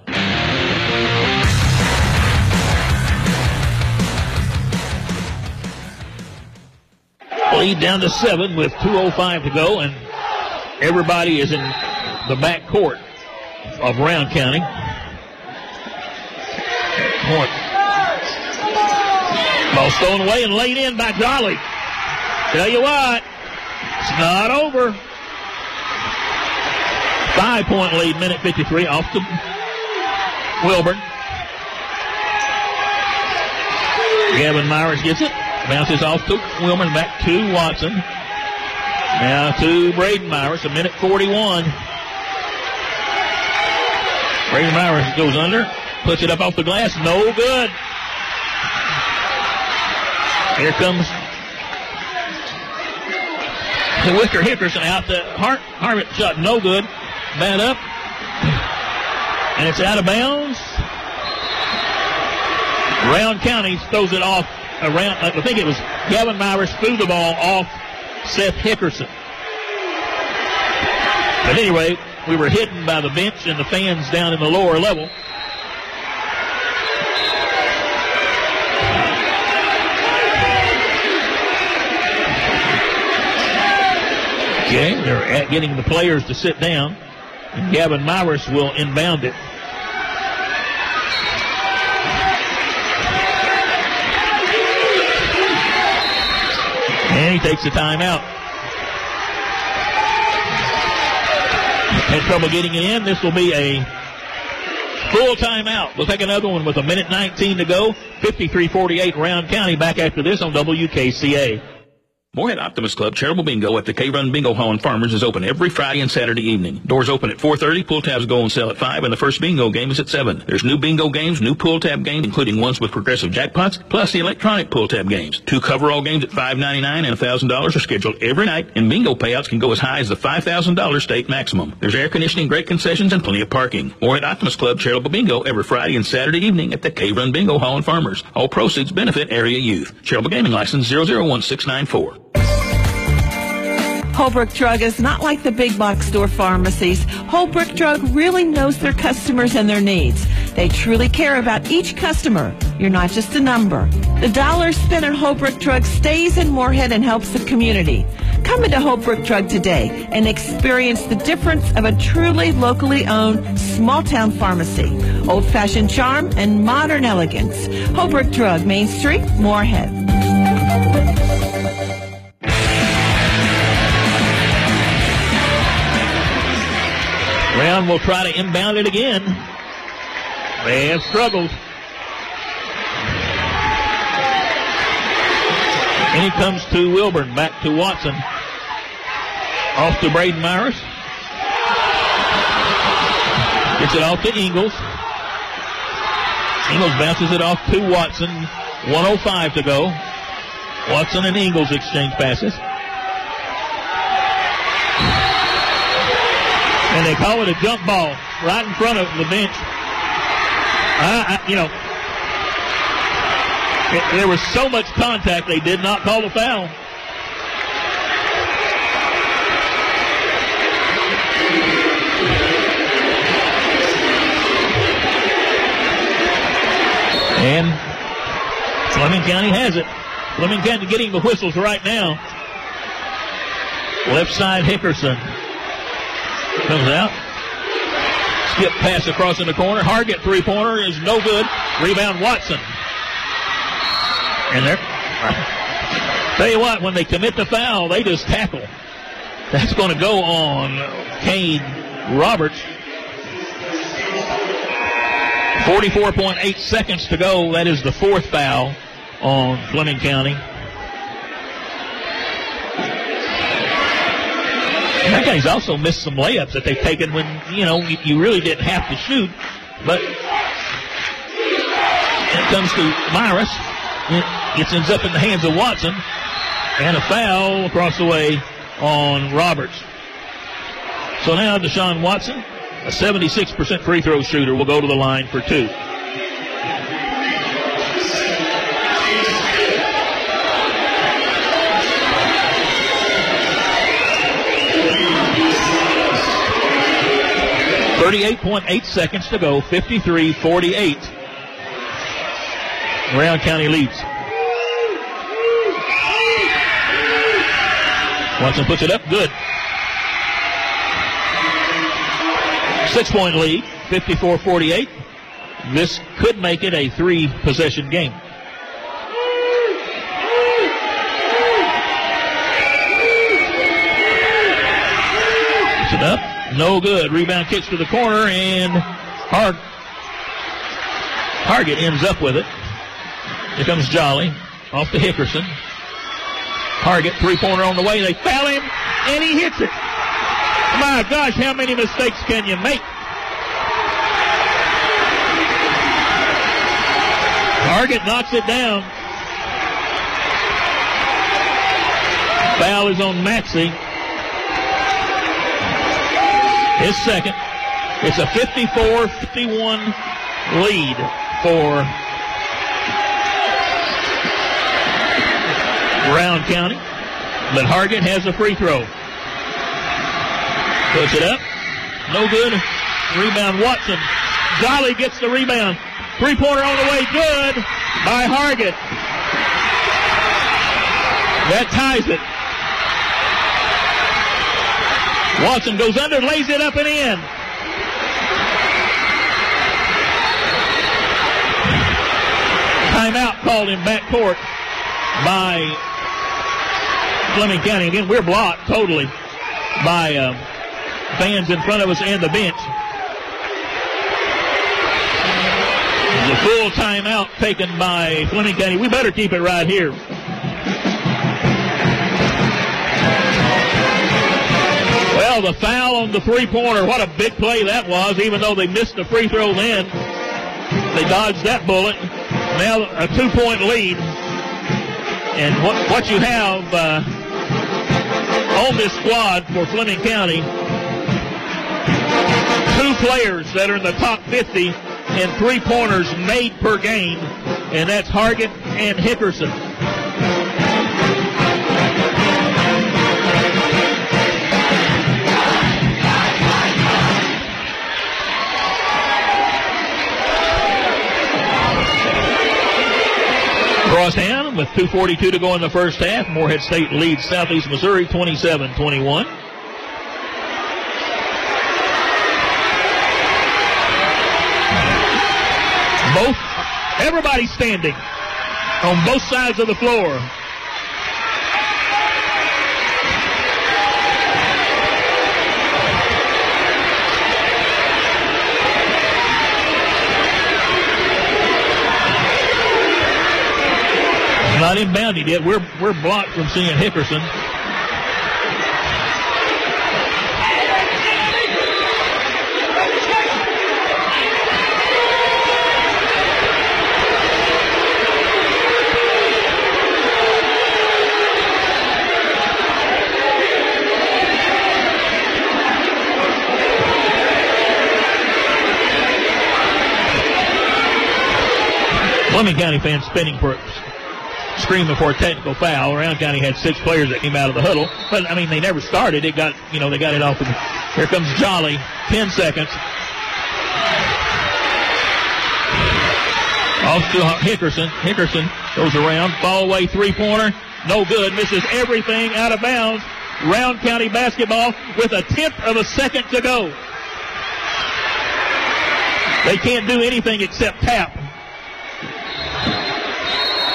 Lead down to 7 with 2:05 to go, and everybody is in the back court of Round County. Ball stolen away and laid in by Jolly. Tell you what, it's not over. 5-point lead, minute 53, off to Wilburn. Gavin Myers gets it. Bounces off to Wilburn, back to Watson. Now to Braden Myers, a minute 41. Braden Myers goes under, puts it up off the glass, no good. Here comes the Wicker Hickerson out to Harmon, shot no good. Bat up, and it's out of bounds. Round County throws it off around. I think it was Gavin Myers threw the ball off Seth Hickerson. But anyway, we were hidden by the bench and the fans down in the lower level. Okay, they're getting the players to sit down, and Gavin Myers will inbound it. And he takes the timeout. Had trouble getting it in. This will be a full timeout. We'll take another one with a minute 19 to go. 53-48 Round County. Back after this on WKCA. Moorhead Optimist Club Charitable Bingo at the K-Run Bingo Hall in Farmers is open every Friday and Saturday evening. Doors open at 4:30, pull tabs go on sale at 5, and the first bingo game is at 7. There's new bingo games, new pull tab games, including ones with progressive jackpots, plus the electronic pull tab games. 2 coverall games at $5.99 and $1,000 are scheduled every night, and bingo payouts can go as high as the $5,000 state maximum. There's air conditioning, great concessions, and plenty of parking. Moorhead Optimist Club Charitable Bingo every Friday and Saturday evening at the K-Run Bingo Hall in Farmers. All proceeds benefit area youth. Charitable Gaming License 001694. Holbrook Drug is not like the big box store pharmacies. Holbrook Drug really knows their customers and their needs. They truly care about each customer. You're not just a number. The dollar spent on Holbrook Drug stays in Moorhead and helps the community. Come into Holbrook Drug today and experience the difference of a truly locally owned small-town pharmacy. Old-fashioned charm and modern elegance. Holbrook Drug, Main Street, Moorhead. Brown will try to inbound it again. They have struggled. And he comes to Wilburn, back to Watson. Off to Braden Myers. Gets it off to Ingles. Ingles bounces it off to Watson. 1:05 to go. Watson and Ingles exchange passes. And they call it a jump ball right in front of the bench. There was so much contact, they did not call the foul. And Fleming County has it. Fleming County getting the whistles right now. Left side Hickerson. Comes out. Skip pass across in the corner. Hargett three-pointer is no good. Rebound Watson. And there. Tell you what, when they commit the foul, they just tackle. That's going to go on Cade Roberts. 44.8 seconds to go. That is the fourth foul on Fleming County. That guy's also missed some layups that they've taken when, you really didn't have to shoot. But it comes to Myris. It ends up in the hands of Watson. And a foul across the way on Roberts. So now Deshaun Watson, a 76% free throw shooter, will go to the line for two. .8 seconds to go, 53-48. Round County leads. Watson puts it up, good. 6-point lead, 54-48. This could make it a 3-possession game. Puts it up. No good. Rebound kicks to the corner, and Hargett ends up with it. Here comes Jolly off to Hickerson. Hargett, three-pointer on the way. They foul him, and he hits it. My gosh, how many mistakes can you make? Hargett knocks it down. Foul is on Maxey. His second. It's a 54-51 lead for Round County. But Hargett has a free throw. Puts it up. No good. Rebound Watson. Jolly gets the rebound. Three-pointer on the way. Good by Hargett. That ties it. Watson goes under, lays it up and in. Timeout called in backcourt by Fleming County. Again, we're blocked totally by fans in front of us and the bench. The full timeout taken by Fleming County. We better keep it right here. Well, the foul on the three-pointer, what a big play that was, even though they missed the free throw then. They dodged that bullet. Now a 2-point lead. And what you have on this squad for Fleming County, 2 players that are in the top 50 and 3-pointers made per game, and that's Hargett and Hickerson. Crosstown with 2:42 to go in the first half. Morehead State leads Southeast Missouri 27-21. Everybody standing on both sides of the floor. Not inbounded yet. We're blocked from seeing Hickerson. Fleming County fans screaming for a technical foul. Round County had 6 players that came out of the huddle. But, I mean, they never started. They got it off. Here comes Jolly. 10 seconds. Off to Hickerson. Hickerson goes around. Fall away 3-pointer. No good. Misses everything out of bounds. Round County basketball with a 10th of a second to go. They can't do anything except tap.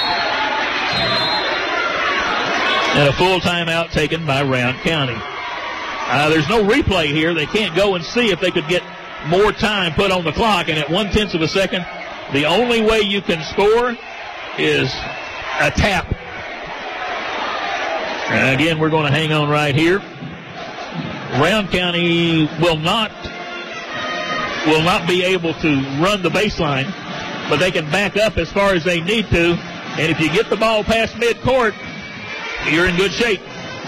And a full timeout taken by Round County. There's no replay here. They can't go and see if they could get more time put on the clock. And at 1/10 of a second, the only way you can score is a tap. And again, we're going to hang on right here. Round County will not be able to run the baseline, but they can back up as far as they need to. And if you get the ball past midcourt, you're in good shape.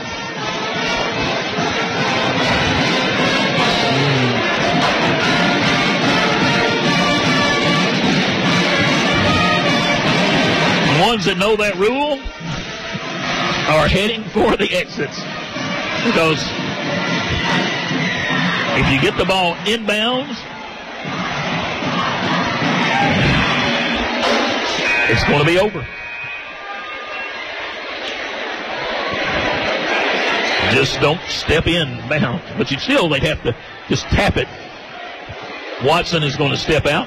The ones that know that rule are heading for the exits, because if you get the ball inbounds, it's going to be over. Just don't step in bounds. But they'd have to just tap it. Watson is going to step out.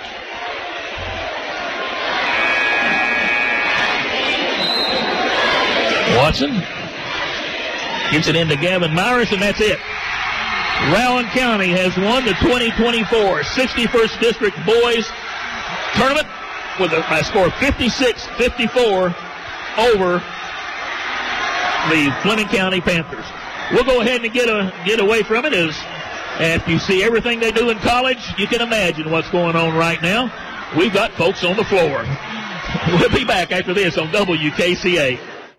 Watson gets it into Gavin Myers, and that's it. Rowan County has won the 2024 61st District Boys Tournament with a score of 56-54 over the Fleming County Panthers. We'll go ahead and get away from it. As if you see everything they do in college, you can imagine what's going on right now. We've got folks on the floor. We'll be back after this on WKCA.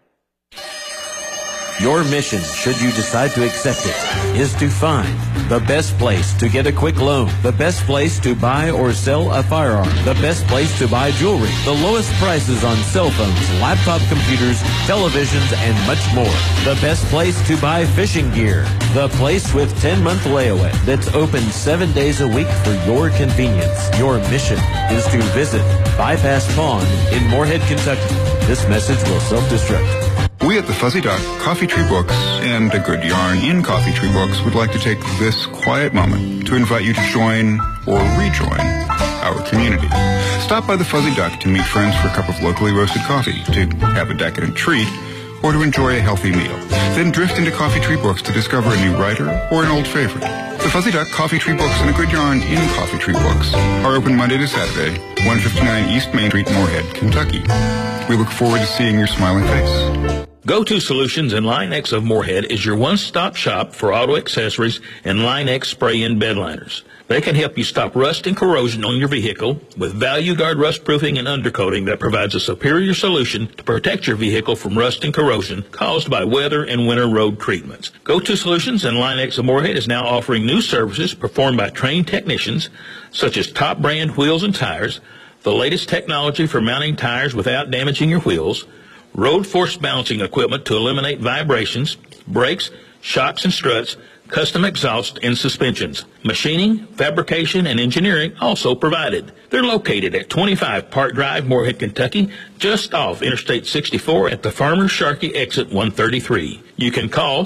Your mission, should you decide to accept it, is to find the best place to get a quick loan, the best place to buy or sell a firearm, the best place to buy jewelry, the lowest prices on cell phones, laptop computers, televisions, and much more. The best place to buy fishing gear, the place with 10-month layaway that's open 7 days a week for your convenience. Your mission is to visit Bypass Pawn in Moorhead, Kentucky. This message will self-destruct. We at the Fuzzy Duck, Coffee Tree Books, and A Good Yarn in Coffee Tree Books would like to take this quiet moment to invite you to join or rejoin our community. Stop by the Fuzzy Duck to meet friends for a cup of locally roasted coffee, to have a decadent treat, or to enjoy a healthy meal. Then drift into Coffee Tree Books to discover a new writer or an old favorite. The Fuzzy Duck, Coffee Tree Books, and A Good Yarn in Coffee Tree Books are open Monday to Saturday, 159 East Main Street, Moorhead, Kentucky. We look forward to seeing your smiling face. Go-To Solutions in Line X of Moorhead is your one-stop shop for auto accessories and Line X spray-in bed liners. They can help you stop rust and corrosion on your vehicle with Value Guard rust proofing and undercoating that provides a superior solution to protect your vehicle from rust and corrosion caused by weather and winter road treatments. Go-To Solutions in Line X of Moorhead is now offering new services performed by trained technicians such as top brand wheels and tires, the latest technology for mounting tires without damaging your wheels, road force balancing equipment to eliminate vibrations, brakes, shocks and struts, custom exhaust and suspensions. Machining, fabrication, and engineering also provided. They're located at 25 Park Drive, Moorhead, Kentucky, just off Interstate 64 at the Farmer Sharkey exit 133. You can call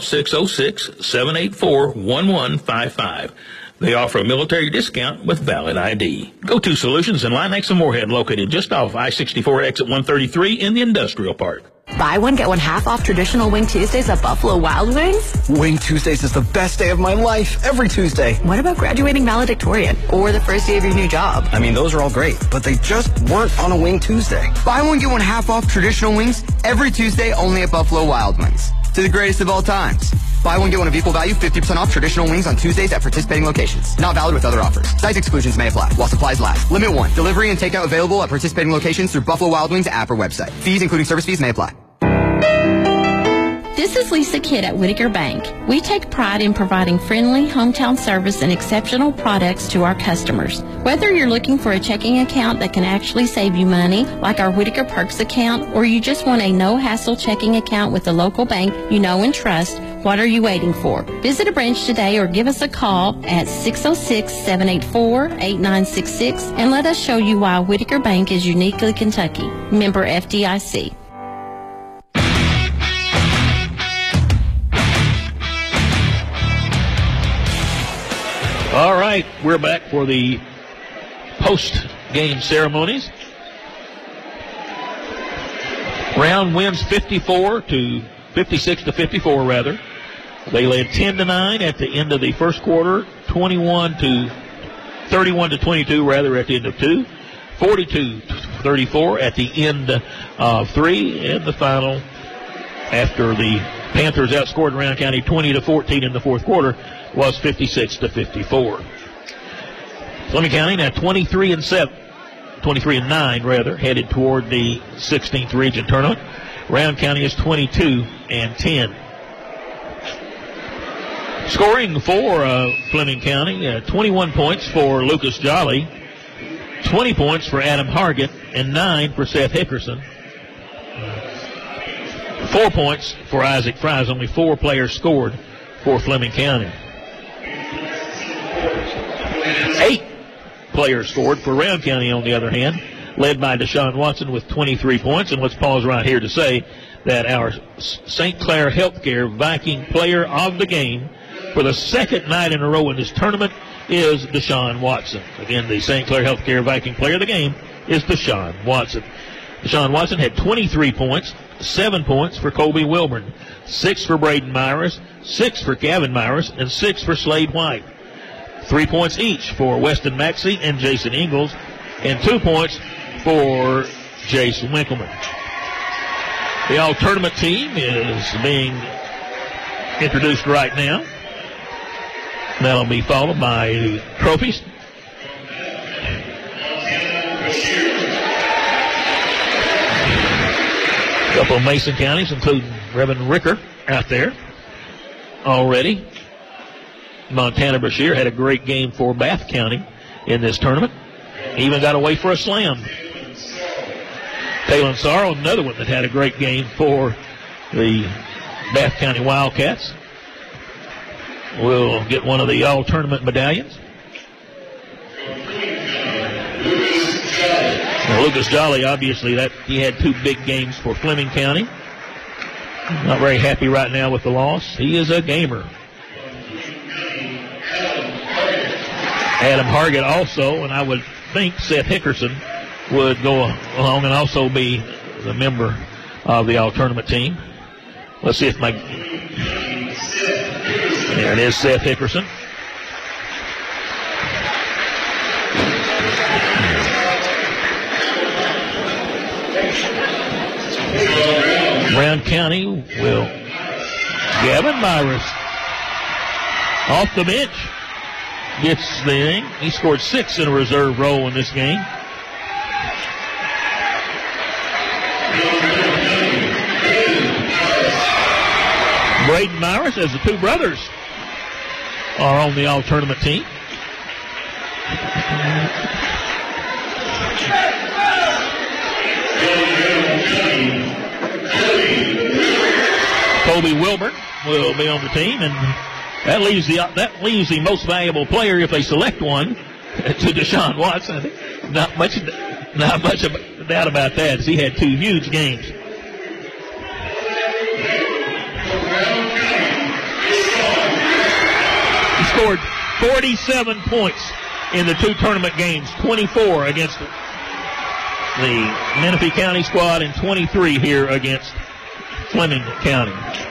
606-784-1155. They offer a military discount with valid ID. Go-To Solutions in Line X and Moorhead, located just off I-64 exit 133 in the Industrial Park. Buy one, get one half off traditional Wing Tuesdays at Buffalo Wild Wings? Wing Tuesdays is the best day of my life, every Tuesday. What about graduating valedictorian or the first day of your new job? I mean, those are all great, but they just weren't on a Wing Tuesday. Buy one, get one half off traditional wings every Tuesday only at Buffalo Wild Wings. To the greatest of all times. Buy one, get one of equal value, 50% off traditional wings on Tuesdays at participating locations. Not valid with other offers. Size exclusions may apply while supplies last. Limit 1. Delivery and takeout available at participating locations through Buffalo Wild Wings app or website. Fees, including service fees, may apply. This is Lisa Kidd at Whitaker Bank. We take pride in providing friendly hometown service and exceptional products to our customers. Whether you're looking for a checking account that can actually save you money, like our Whitaker Perks account, or you just want a no-hassle checking account with a local bank you know and trust, what are you waiting for? Visit a branch today or give us a call at 606-784-8966 and let us show you why Whitaker Bank is uniquely Kentucky. Member FDIC. All right, we're back for the post-game ceremonies. Round wins 56 to 54 rather. They led 10-9 at the end of the first quarter, 31-22 rather at the end of 2, 42-34 at the end of 3, and the final after the Panthers outscored Rowan County 20-14 in the fourth quarter was 56-54. Fleming County now 23-9 rather, headed toward the 16th region tournament. Rowan County is 22-10. Scoring for Fleming County, 21 points for Lucas Jolly, 20 points for Adam Hargett, and 9 for Seth Hickerson. 4 points for Isaac Fries. Only 4 players scored for Fleming County. 8 players scored for Rowan County, on the other hand, led by Deshaun Watson with 23 points. And let's pause right here to say that our St. Clair Healthcare Viking player of the game for the second night in a row in this tournament is Deshaun Watson. Again, the St. Clair Healthcare Viking player of the game is Deshaun Watson. Deshaun Watson had 23 points, 7 points for Colby Wilburn, 6 for Braden Myers, 6 for Gavin Myers, and 6 for Slade White. 3 points each for Weston Maxey and Jason Ingalls, and 2 points for Jason Winkleman. The all-tournament team is being introduced right now. That'll be followed by the trophies. A couple of Mason counties, including Reverend Ricker out there already. Montana Brashear had a great game for Bath County in this tournament. Even got away for a slam. Talon Sorrow, another one that had a great game for the Bath County Wildcats, will get one of the all-tournament medallions. Now, Lucas Jolly, obviously, he had 2 big games for Fleming County. Not very happy right now with the loss. He is a gamer. Adam Hargett also, and I would think Seth Hickerson would go along and also be the member of the all-tournament team. Let's see if there it is, Seth Hickerson. Rowan County will Gavin Myers off the bench gets the thing. He scored 6 in a reserve role in this game. Braden Myers, as the 2 brothers are on the all-tournament team. Colby Wilburn will be on the team, and that leaves the most valuable player, if they select one, to Deshaun Watson. I think not much doubt about that, as he had 2 huge games. He scored 47 points in the 2 tournament games, 24 against the Menifee County squad and 23 here against Fleming County.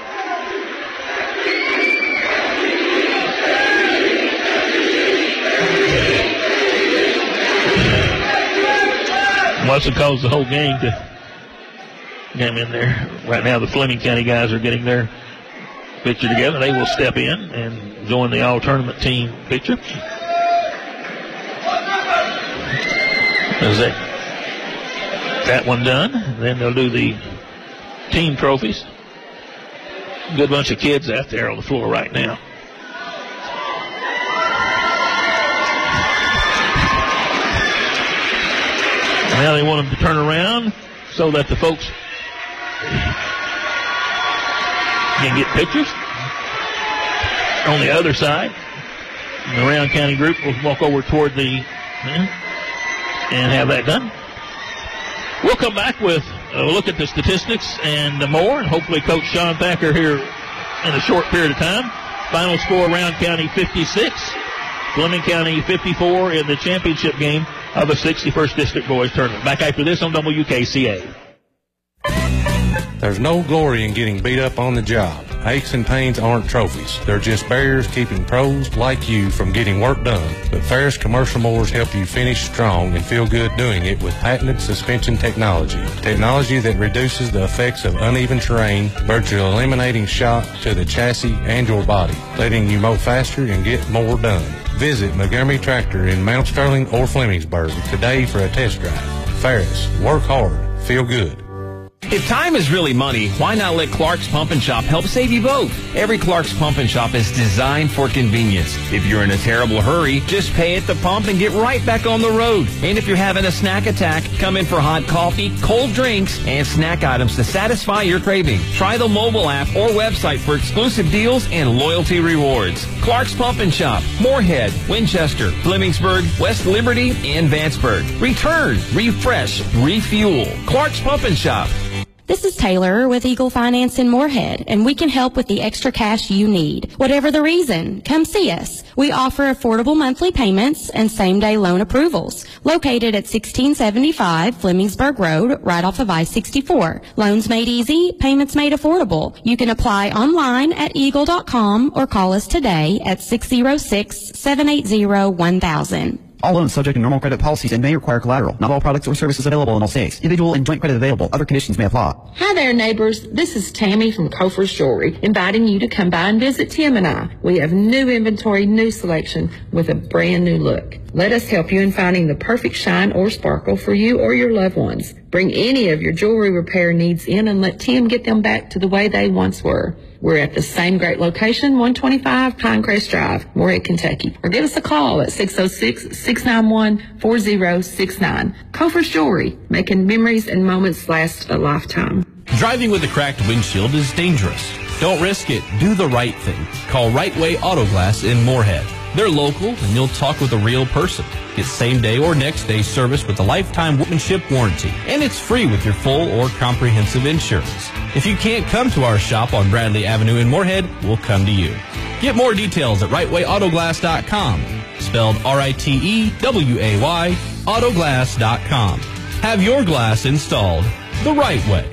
Watson caused the whole game to get him in there. Right now the Fleming County guys are getting their picture together. They will step in and join the all-tournament team picture. Is that one done? Then they'll do the team trophies. Good bunch of kids out there on the floor right now. Now they want them to turn around so that the folks can get pictures. On the other side, the Rowan County group will walk over toward the and have that done. We'll come back with a look at the statistics and more, and hopefully Coach Sean Thacker here in a short period of time. Final score, Rowan County 56, Fleming County 54 in the championship game of the 61st District Boys Tournament. Back after this on WKCA. There's no glory in getting beat up on the job. Aches and pains aren't trophies. They're just barriers keeping pros like you from getting work done. But Ferris Commercial Mowers help you finish strong and feel good doing it with patented suspension technology. Technology that reduces the effects of uneven terrain, virtually eliminating shock to the chassis and your body, letting you mow faster and get more done. Visit Montgomery Tractor in Mount Sterling or Flemingsburg today for a test drive. Ferris, work hard, feel good. If time is really money, why not let Clark's Pump and Shop help save you both? Every Clark's Pump and Shop is designed for convenience. If you're in a terrible hurry, just pay at the pump and get right back on the road. And if you're having a snack attack, come in for hot coffee, cold drinks, and snack items to satisfy your craving. Try the mobile app or website for exclusive deals and loyalty rewards. Clark's Pump and Shop, Moorhead, Winchester, Flemingsburg, West Liberty, and Vanceburg. Return, refresh, refuel. Clark's Pump and Shop. This is Taylor with Eagle Finance in Moorhead, and we can help with the extra cash you need. Whatever the reason, come see us. We offer affordable monthly payments and same-day loan approvals. Located at 1675 Flemingsburg Road, right off of I-64. Loans made easy, payments made affordable. You can apply online at eagle.com or call us today at 606-780-1000. All loans subject to normal credit policies and may require collateral. Not all products or services available in all states. Individual and joint credit available. Other conditions may apply. Hi there, neighbors. This is Tammy from Kofer's Jewelry, inviting you to come by and visit Tim and I. We have new inventory, new selection with a brand new look. Let us help you in finding the perfect shine or sparkle for you or your loved ones. Bring any of your jewelry repair needs in and let Tim get them back to the way they once were. We're at the same great location, 125 Pinecrest Drive, Moorhead, Kentucky. Or give us a call at 606-691-4069. Kofer's Jewelry, making memories and moments last a lifetime. Driving with a cracked windshield is dangerous. Don't risk it. Do the right thing. Call Right Way Auto Glass in Moorhead. They're local, and you'll talk with a real person. Get same-day or next-day service with a lifetime workmanship warranty. And it's free with your full or comprehensive insurance. If you can't come to our shop on Bradley Avenue in Moorhead, we'll come to you. Get more details at rightwayautoglass.com. Spelled R-I-T-E-W-A-Y, autoglass.com. Have your glass installed the right way.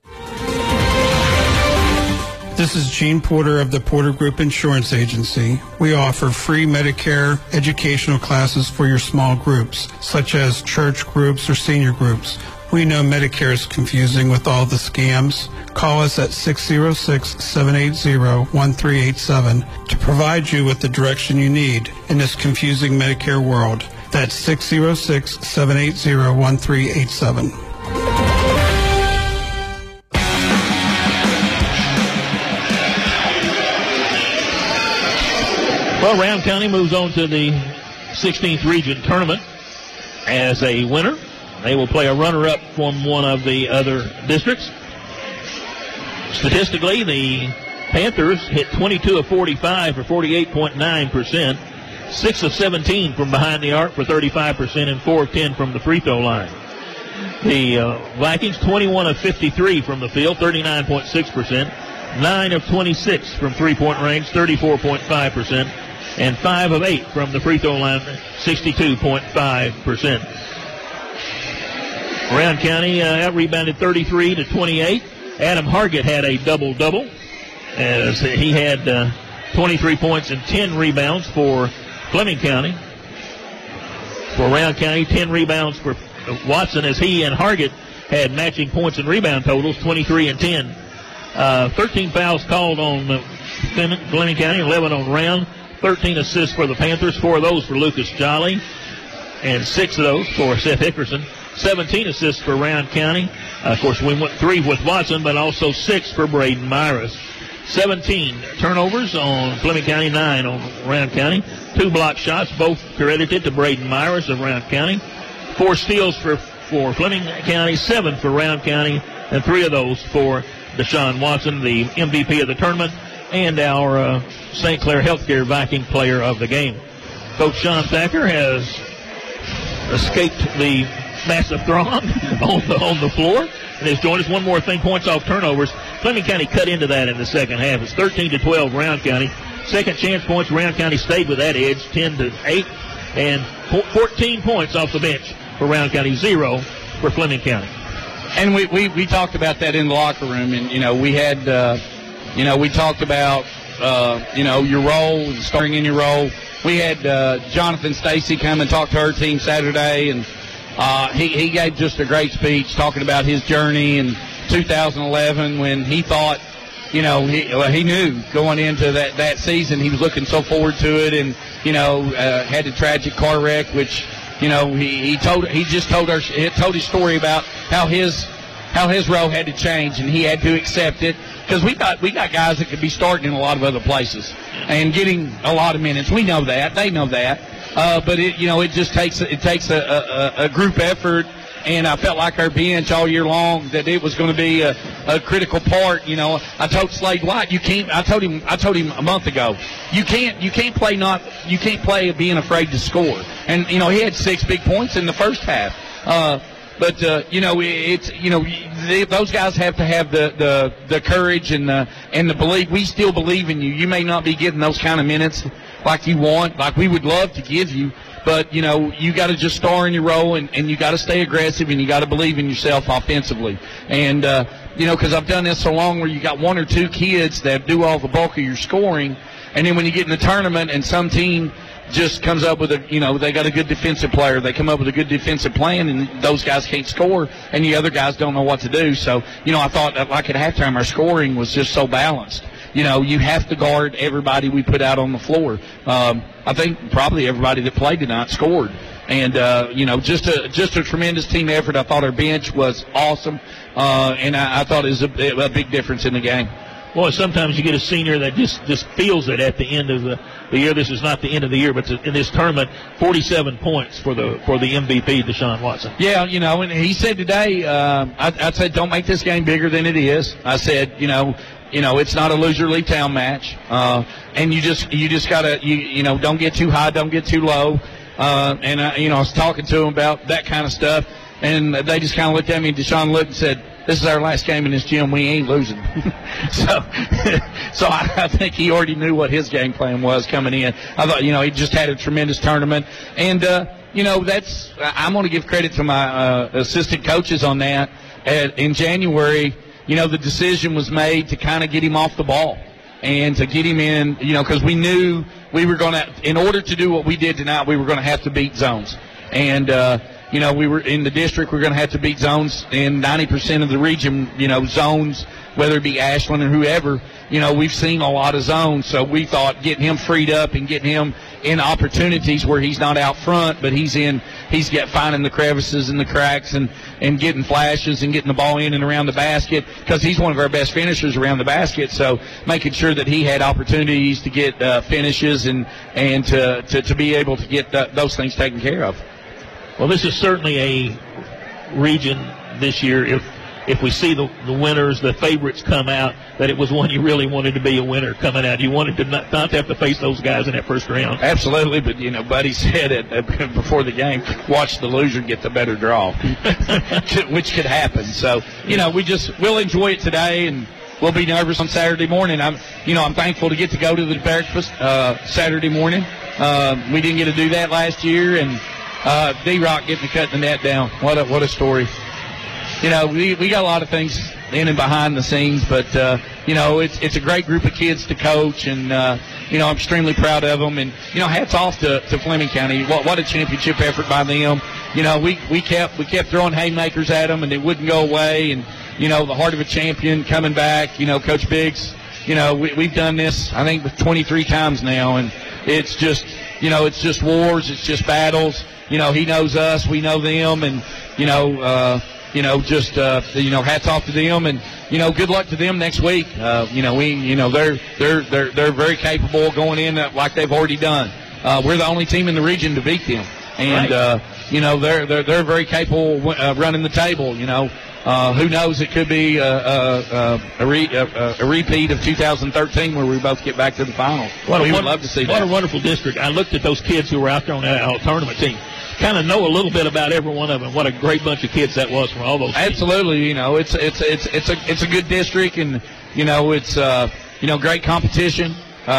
This is Gene Porter of the Porter Group Insurance Agency. We offer free Medicare educational classes for your small groups, such as church groups or senior groups. We know Medicare is confusing with all the scams. Call us at 606-780-1387 to provide you with the direction you need in this confusing Medicare world. That's 606-780-1387. Well, Round County moves on to the 16th Region Tournament as a winner. They will play a runner-up from one of the other districts. Statistically, the Panthers hit 22 of 45 for 48.9%, 6 of 17 from behind the arc for 35%, and 4 of 10 from the free throw line. The Vikings, 21 of 53 from the field, 39.6%, 9 of 26 from three-point range, 34.5%, and 5 of 8 from the free throw line, 62.5%. Round County out-rebounded 33 to 28. Adam Hargett had a double-double as he had 23 points and 10 rebounds for Fleming County. For Round County, 10 rebounds for Watson as he and Hargett had matching points and rebound totals, 23 and 10. 13 fouls called on Fleming County, 11 on Round. 13 assists for the Panthers, 4 of those for Lucas Jolly, and 6 of those for Seth Hickerson. 17 assists for Round County. Of course, we went 3 with Watson, but also 6 for Braden Myers. 17 turnovers on Fleming County, 9 on Round County. 2 block shots, both credited to Braden Myers of Round County. 4 steals for Fleming County, 7 for Round County, and 3 of those for Deshaun Watson, the MVP of the tournament, and our St. Clair Healthcare Viking player of the game. Coach Sean Thacker has escaped the massive throng on the floor and has joined us. One more thing, points off turnovers. Fleming County cut into that in the second half. It's 13-12 Round County. Second chance points, Round County stayed with that edge, 10-8, and 14 points off the bench for Round County, 0 for Fleming County. And we talked about that in the locker room, and we had we talked about, your role and starting in your role. We had Jonathan Stacy come and talk to our team Saturday, and he gave just a great speech talking about his journey in 2011 when he thought, he knew going into that season he was looking so forward to it, and had a tragic car wreck, which he told his story about how his role had to change, and he had to accept it, because we got guys that could be starting in a lot of other places and getting a lot of minutes. We know that, they know that, but it just takes a group effort. And I felt like our bench all year long that it was going to be a critical part. I told Slade White, I told him a month ago, you can't play being afraid to score. And he had 6 big points in the first half. But those guys have to have the courage and the belief. We still believe in you. You may not be getting those kind of minutes like you want, like we would love to give you. But, you got to just star in your role, and you got to stay aggressive, and you got to believe in yourself offensively. And, because I've done this so long where you got 1 or 2 kids that do all the bulk of your scoring, and then when you get in the tournament and some team just comes up with they got a good defensive player, they come up with a good defensive plan, and those guys can't score, and the other guys don't know what to do. So, I thought that like at halftime our scoring was just so balanced. You have to guard everybody we put out on the floor. I think probably everybody that played tonight scored. And, just a tremendous team effort. I thought our bench was awesome. And I thought it was a big difference in the game. Boy, sometimes you get a senior that just feels it at the end of the year. This is not the end of the year, but in this tournament, 47 points for the MVP, Deshaun Watson. Yeah, and he said today, I said, don't make this game bigger than it is. I said, it's not a loser leave town match, and you just gotta don't get too high, don't get too low, and I was talking to him about that kind of stuff, and they just kind of looked at me. Deshaun looked and said, "This is our last game in this gym. We ain't losing." so I think he already knew what his game plan was coming in. I thought he just had a tremendous tournament, and I'm going to give credit to my assistant coaches on that. In January, the decision was made to kind of get him off the ball and to get him in, because we knew we were going to, in order to do what we did tonight, we were going to have to beat zones. And, we were in the district, we're going to have to beat zones in 90% of the region, zones, whether it be Ashland or whoever, we've seen a lot of zones. So we thought getting him freed up and getting him in opportunities where he's not out front, but he's finding the crevices and the cracks and getting flashes and getting the ball in and around the basket, because he's one of our best finishers around the basket. So making sure that he had opportunities to get finishes and to be able to get those things taken care of. Well, this is certainly a region this year, if we see the winners, the favorites come out, that it was one you really wanted to be a winner coming out. You wanted to not have to face those guys in that first round. Absolutely, but, Buddy said it before the game, watch the loser get the better draw, which could happen. So, we'll enjoy it today, and we'll be nervous on Saturday morning. I'm thankful to get to go to the breakfast Saturday morning. We didn't get to do that last year, and D-Rock getting to cut the net down. What a story. We got a lot of things in and behind the scenes, but, it's a great group of kids to coach, and, I'm extremely proud of them. And, hats off to Fleming County. What a championship effort by them. We kept throwing haymakers at them, and they wouldn't go away. And, the heart of a champion coming back, Coach Biggs, we've done this, I think, 23 times now, and it's just, it's just wars, it's just battles. He knows us, we know them, and, hats off to them, and, good luck to them next week. They're very capable going in like they've already done. We're the only team in the region to beat them, and, they're very capable of running the table, who knows, it could be a repeat of 2013 where we both get back to the final. We would love to see that. What a wonderful district. I looked at those kids who were out there on that tournament team. Kind of know a little bit about every one of them. What a great bunch of kids that was from all those teams. Absolutely, it's a good district, and it's great competition.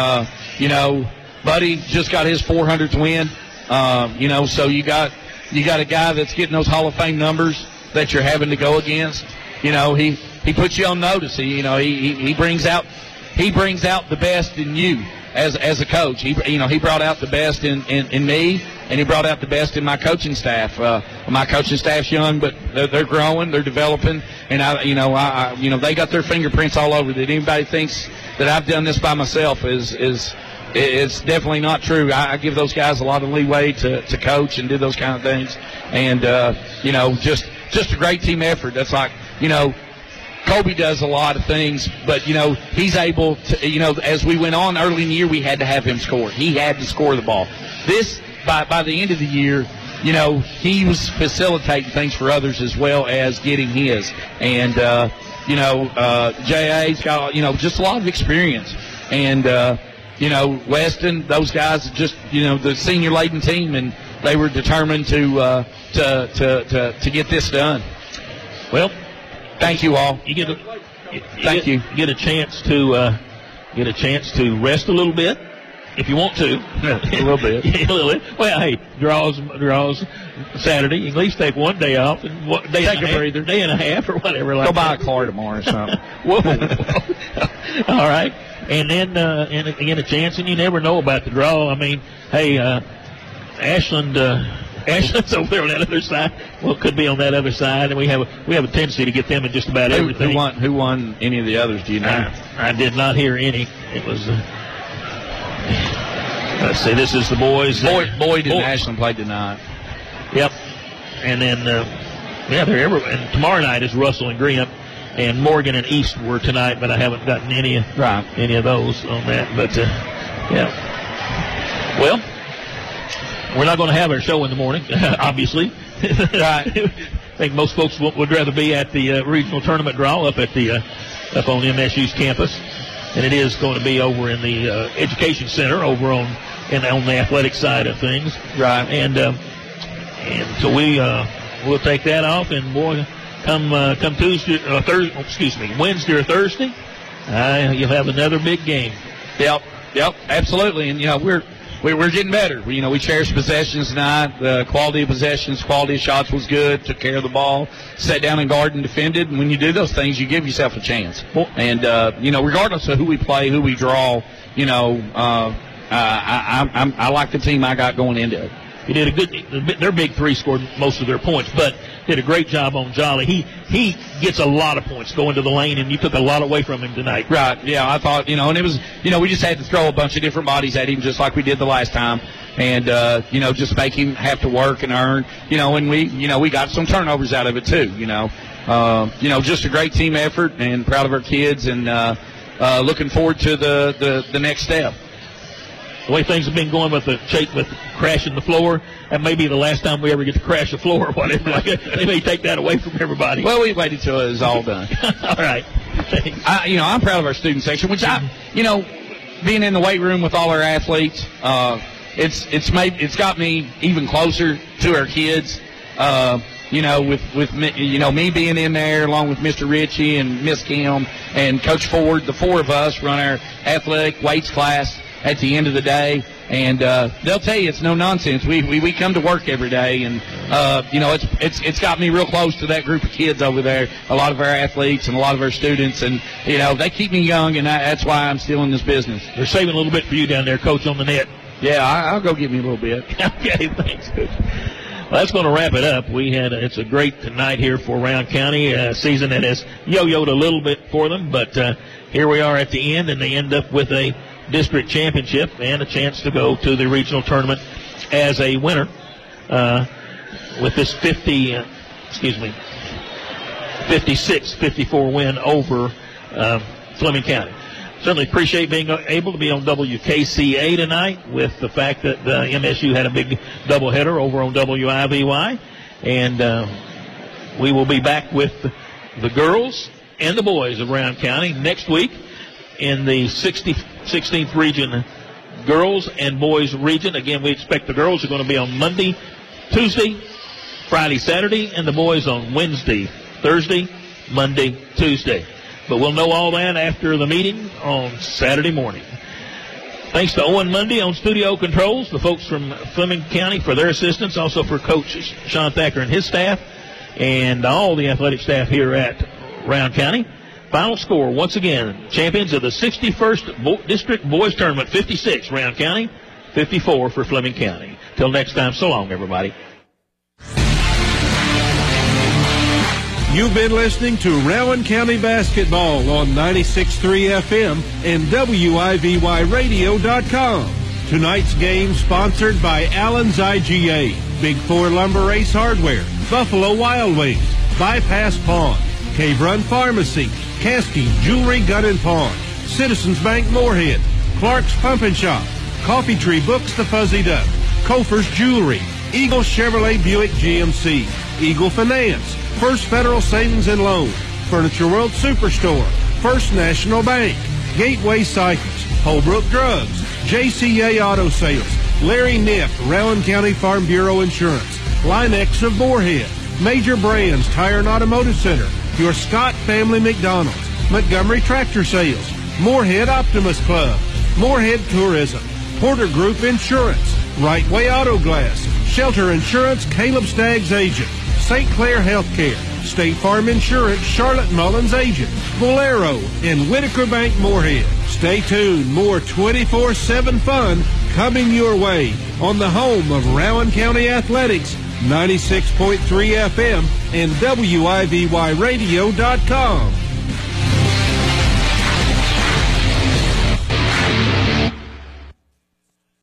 Buddy just got his 400th win. So you got a guy that's getting those Hall of Fame numbers that you're having to go against. He puts you on notice. He brings out he brings out the best in you as a coach. He brought out the best in me, and he brought out the best in my coaching staff. My coaching staff's young, but they're growing, they're developing, and they got their fingerprints all over that. Anybody thinks that I've done this by myself is it's definitely not true. I give those guys a lot of leeway to coach and do those kind of things, and just a great team effort. That's like, Kobe does a lot of things, but, he's able to, as we went on early in the year, we had to have him score. He had to score the ball. This, by the end of the year, he was facilitating things for others as well as getting his. And, J.A.'s got, just a lot of experience. And, Weston, those guys are just, the senior-laden team, and they were determined to get this done. Well, thank you all. You get a chance to rest a little bit if you want to. A little bit. A little bit. Well, hey, draws Saturday. You can at least take one day off and take a breather, day and a half or whatever. Go buy a car tomorrow or something. Whoa. All right. And then and again a chance, and you never know about the draw. I mean, hey, Ashland's over there on that other side. Well, it could be on that other side, and we have a tendency to get them in just about everything. Who won any of the others? Do you know? I did not hear any. It was. Let's see. This is the boys. Boyd and Ashland played tonight. Yep. And then they're everywhere. And tomorrow night is Russell and Greenup. And Morgan and East were tonight, but I haven't gotten any of those on that. But, well, we're not going to have our show in the morning, obviously. Right. I think most folks would rather be at the regional tournament draw up on MSU's campus. And it is going to be over in the Education Center over on the athletic side of things. Right. And so we'll take that off, and boy, come Wednesday or Thursday, you'll have another big game. Yep, absolutely. And we're getting better. We cherished possessions tonight. The quality of possessions, quality of shots was good. Took care of the ball, sat down and guarded and defended. And when you do those things, you give yourself a chance. And regardless of who we play, who we draw, I like the team I got going into it. He did their big three scored most of their points, but did a great job on Jolly. He gets a lot of points going to the lane, and you took a lot away from him tonight. Right, yeah, I thought, and it was, we just had to throw a bunch of different bodies at him just like we did the last time, and, just make him have to work and earn, and we got some turnovers out of it too, just a great team effort, and proud of our kids, and looking forward to the next step. The way things have been going with crashing the floor, that may be the last time we ever get to crash the floor or whatever. They may take that away from everybody. Well, we waited till it was all done. All right. I'm proud of our student section, which being in the weight room with all our athletes, it's got me even closer to our kids. With me being in there along with Mr. Ritchie and Miss Kim and Coach Ford, the four of us run our athletic weights class at the end of the day, and they'll tell you it's no nonsense. We come to work every day, and it's got me real close to that group of kids over there. A lot of our athletes and a lot of our students, and they keep me young, and that's why I'm still in this business. They're saving a little bit for you down there, Coach, on the net. Yeah, I'll go give me a little bit. Okay, thanks, Coach. Well, that's going to wrap it up. It's a great night here for Round County, a season that has yo-yoed a little bit for them, but here we are at the end, and they end up with a district championship and a chance to go to the regional tournament as a winner with this 56-54 win over Fleming County. Certainly appreciate being able to be on WKCA tonight with the fact that MSU had a big doubleheader over on WIVY, and we will be back with the girls and the boys of Round County next week in the 16th region girls and boys region. Again, we expect the girls are going to be on Monday, Tuesday, Friday, Saturday, and the boys on Wednesday, Thursday, Monday, Tuesday. But we'll know all that after the meeting on Saturday morning. Thanks to Owen Mundy on studio controls, the folks from Fleming County for their assistance, also for Coach Sean Thacker and his staff, and all the athletic staff here at Round County. Final score, once again, champions of the 61st District Boys Tournament, 56, Rowan County, 54 for Fleming County. Till next time, so long, everybody. You've been listening to Rowan County Basketball on 96.3 FM and WIVYradio.com. Tonight's game sponsored by Allen's IGA, Big Four Lumber Ace Hardware, Buffalo Wild Wings, Bypass Pawn, Cave Run Pharmacy, Caskey Jewelry Gun and Pawn, Citizens Bank Moorhead, Clark's Pump and Shop, Coffee Tree Books The Fuzzy Duck, Kofer's Jewelry, Eagle Chevrolet Buick GMC, Eagle Finance, First Federal Savings and Loan, Furniture World Superstore, First National Bank, Gateway Cycles, Holbrook Drugs, JCA Auto Sales, Larry Niff, Rowan County Farm Bureau Insurance, Linex of Moorhead, Major Brands Tire and Automotive Center, your Scott Family McDonald's, Montgomery Tractor Sales, Moorhead Optimus Club, Moorhead Tourism, Porter Group Insurance, Right Way Auto Glass, Shelter Insurance, Caleb Staggs Agent, St. Clair Healthcare, State Farm Insurance, Charlotte Mullins Agent, Bolero, and Whitaker Bank Moorhead. Stay tuned. More 24/7 fun coming your way on the home of Rowan County Athletics, 96.3 FM and WIVYradio.com.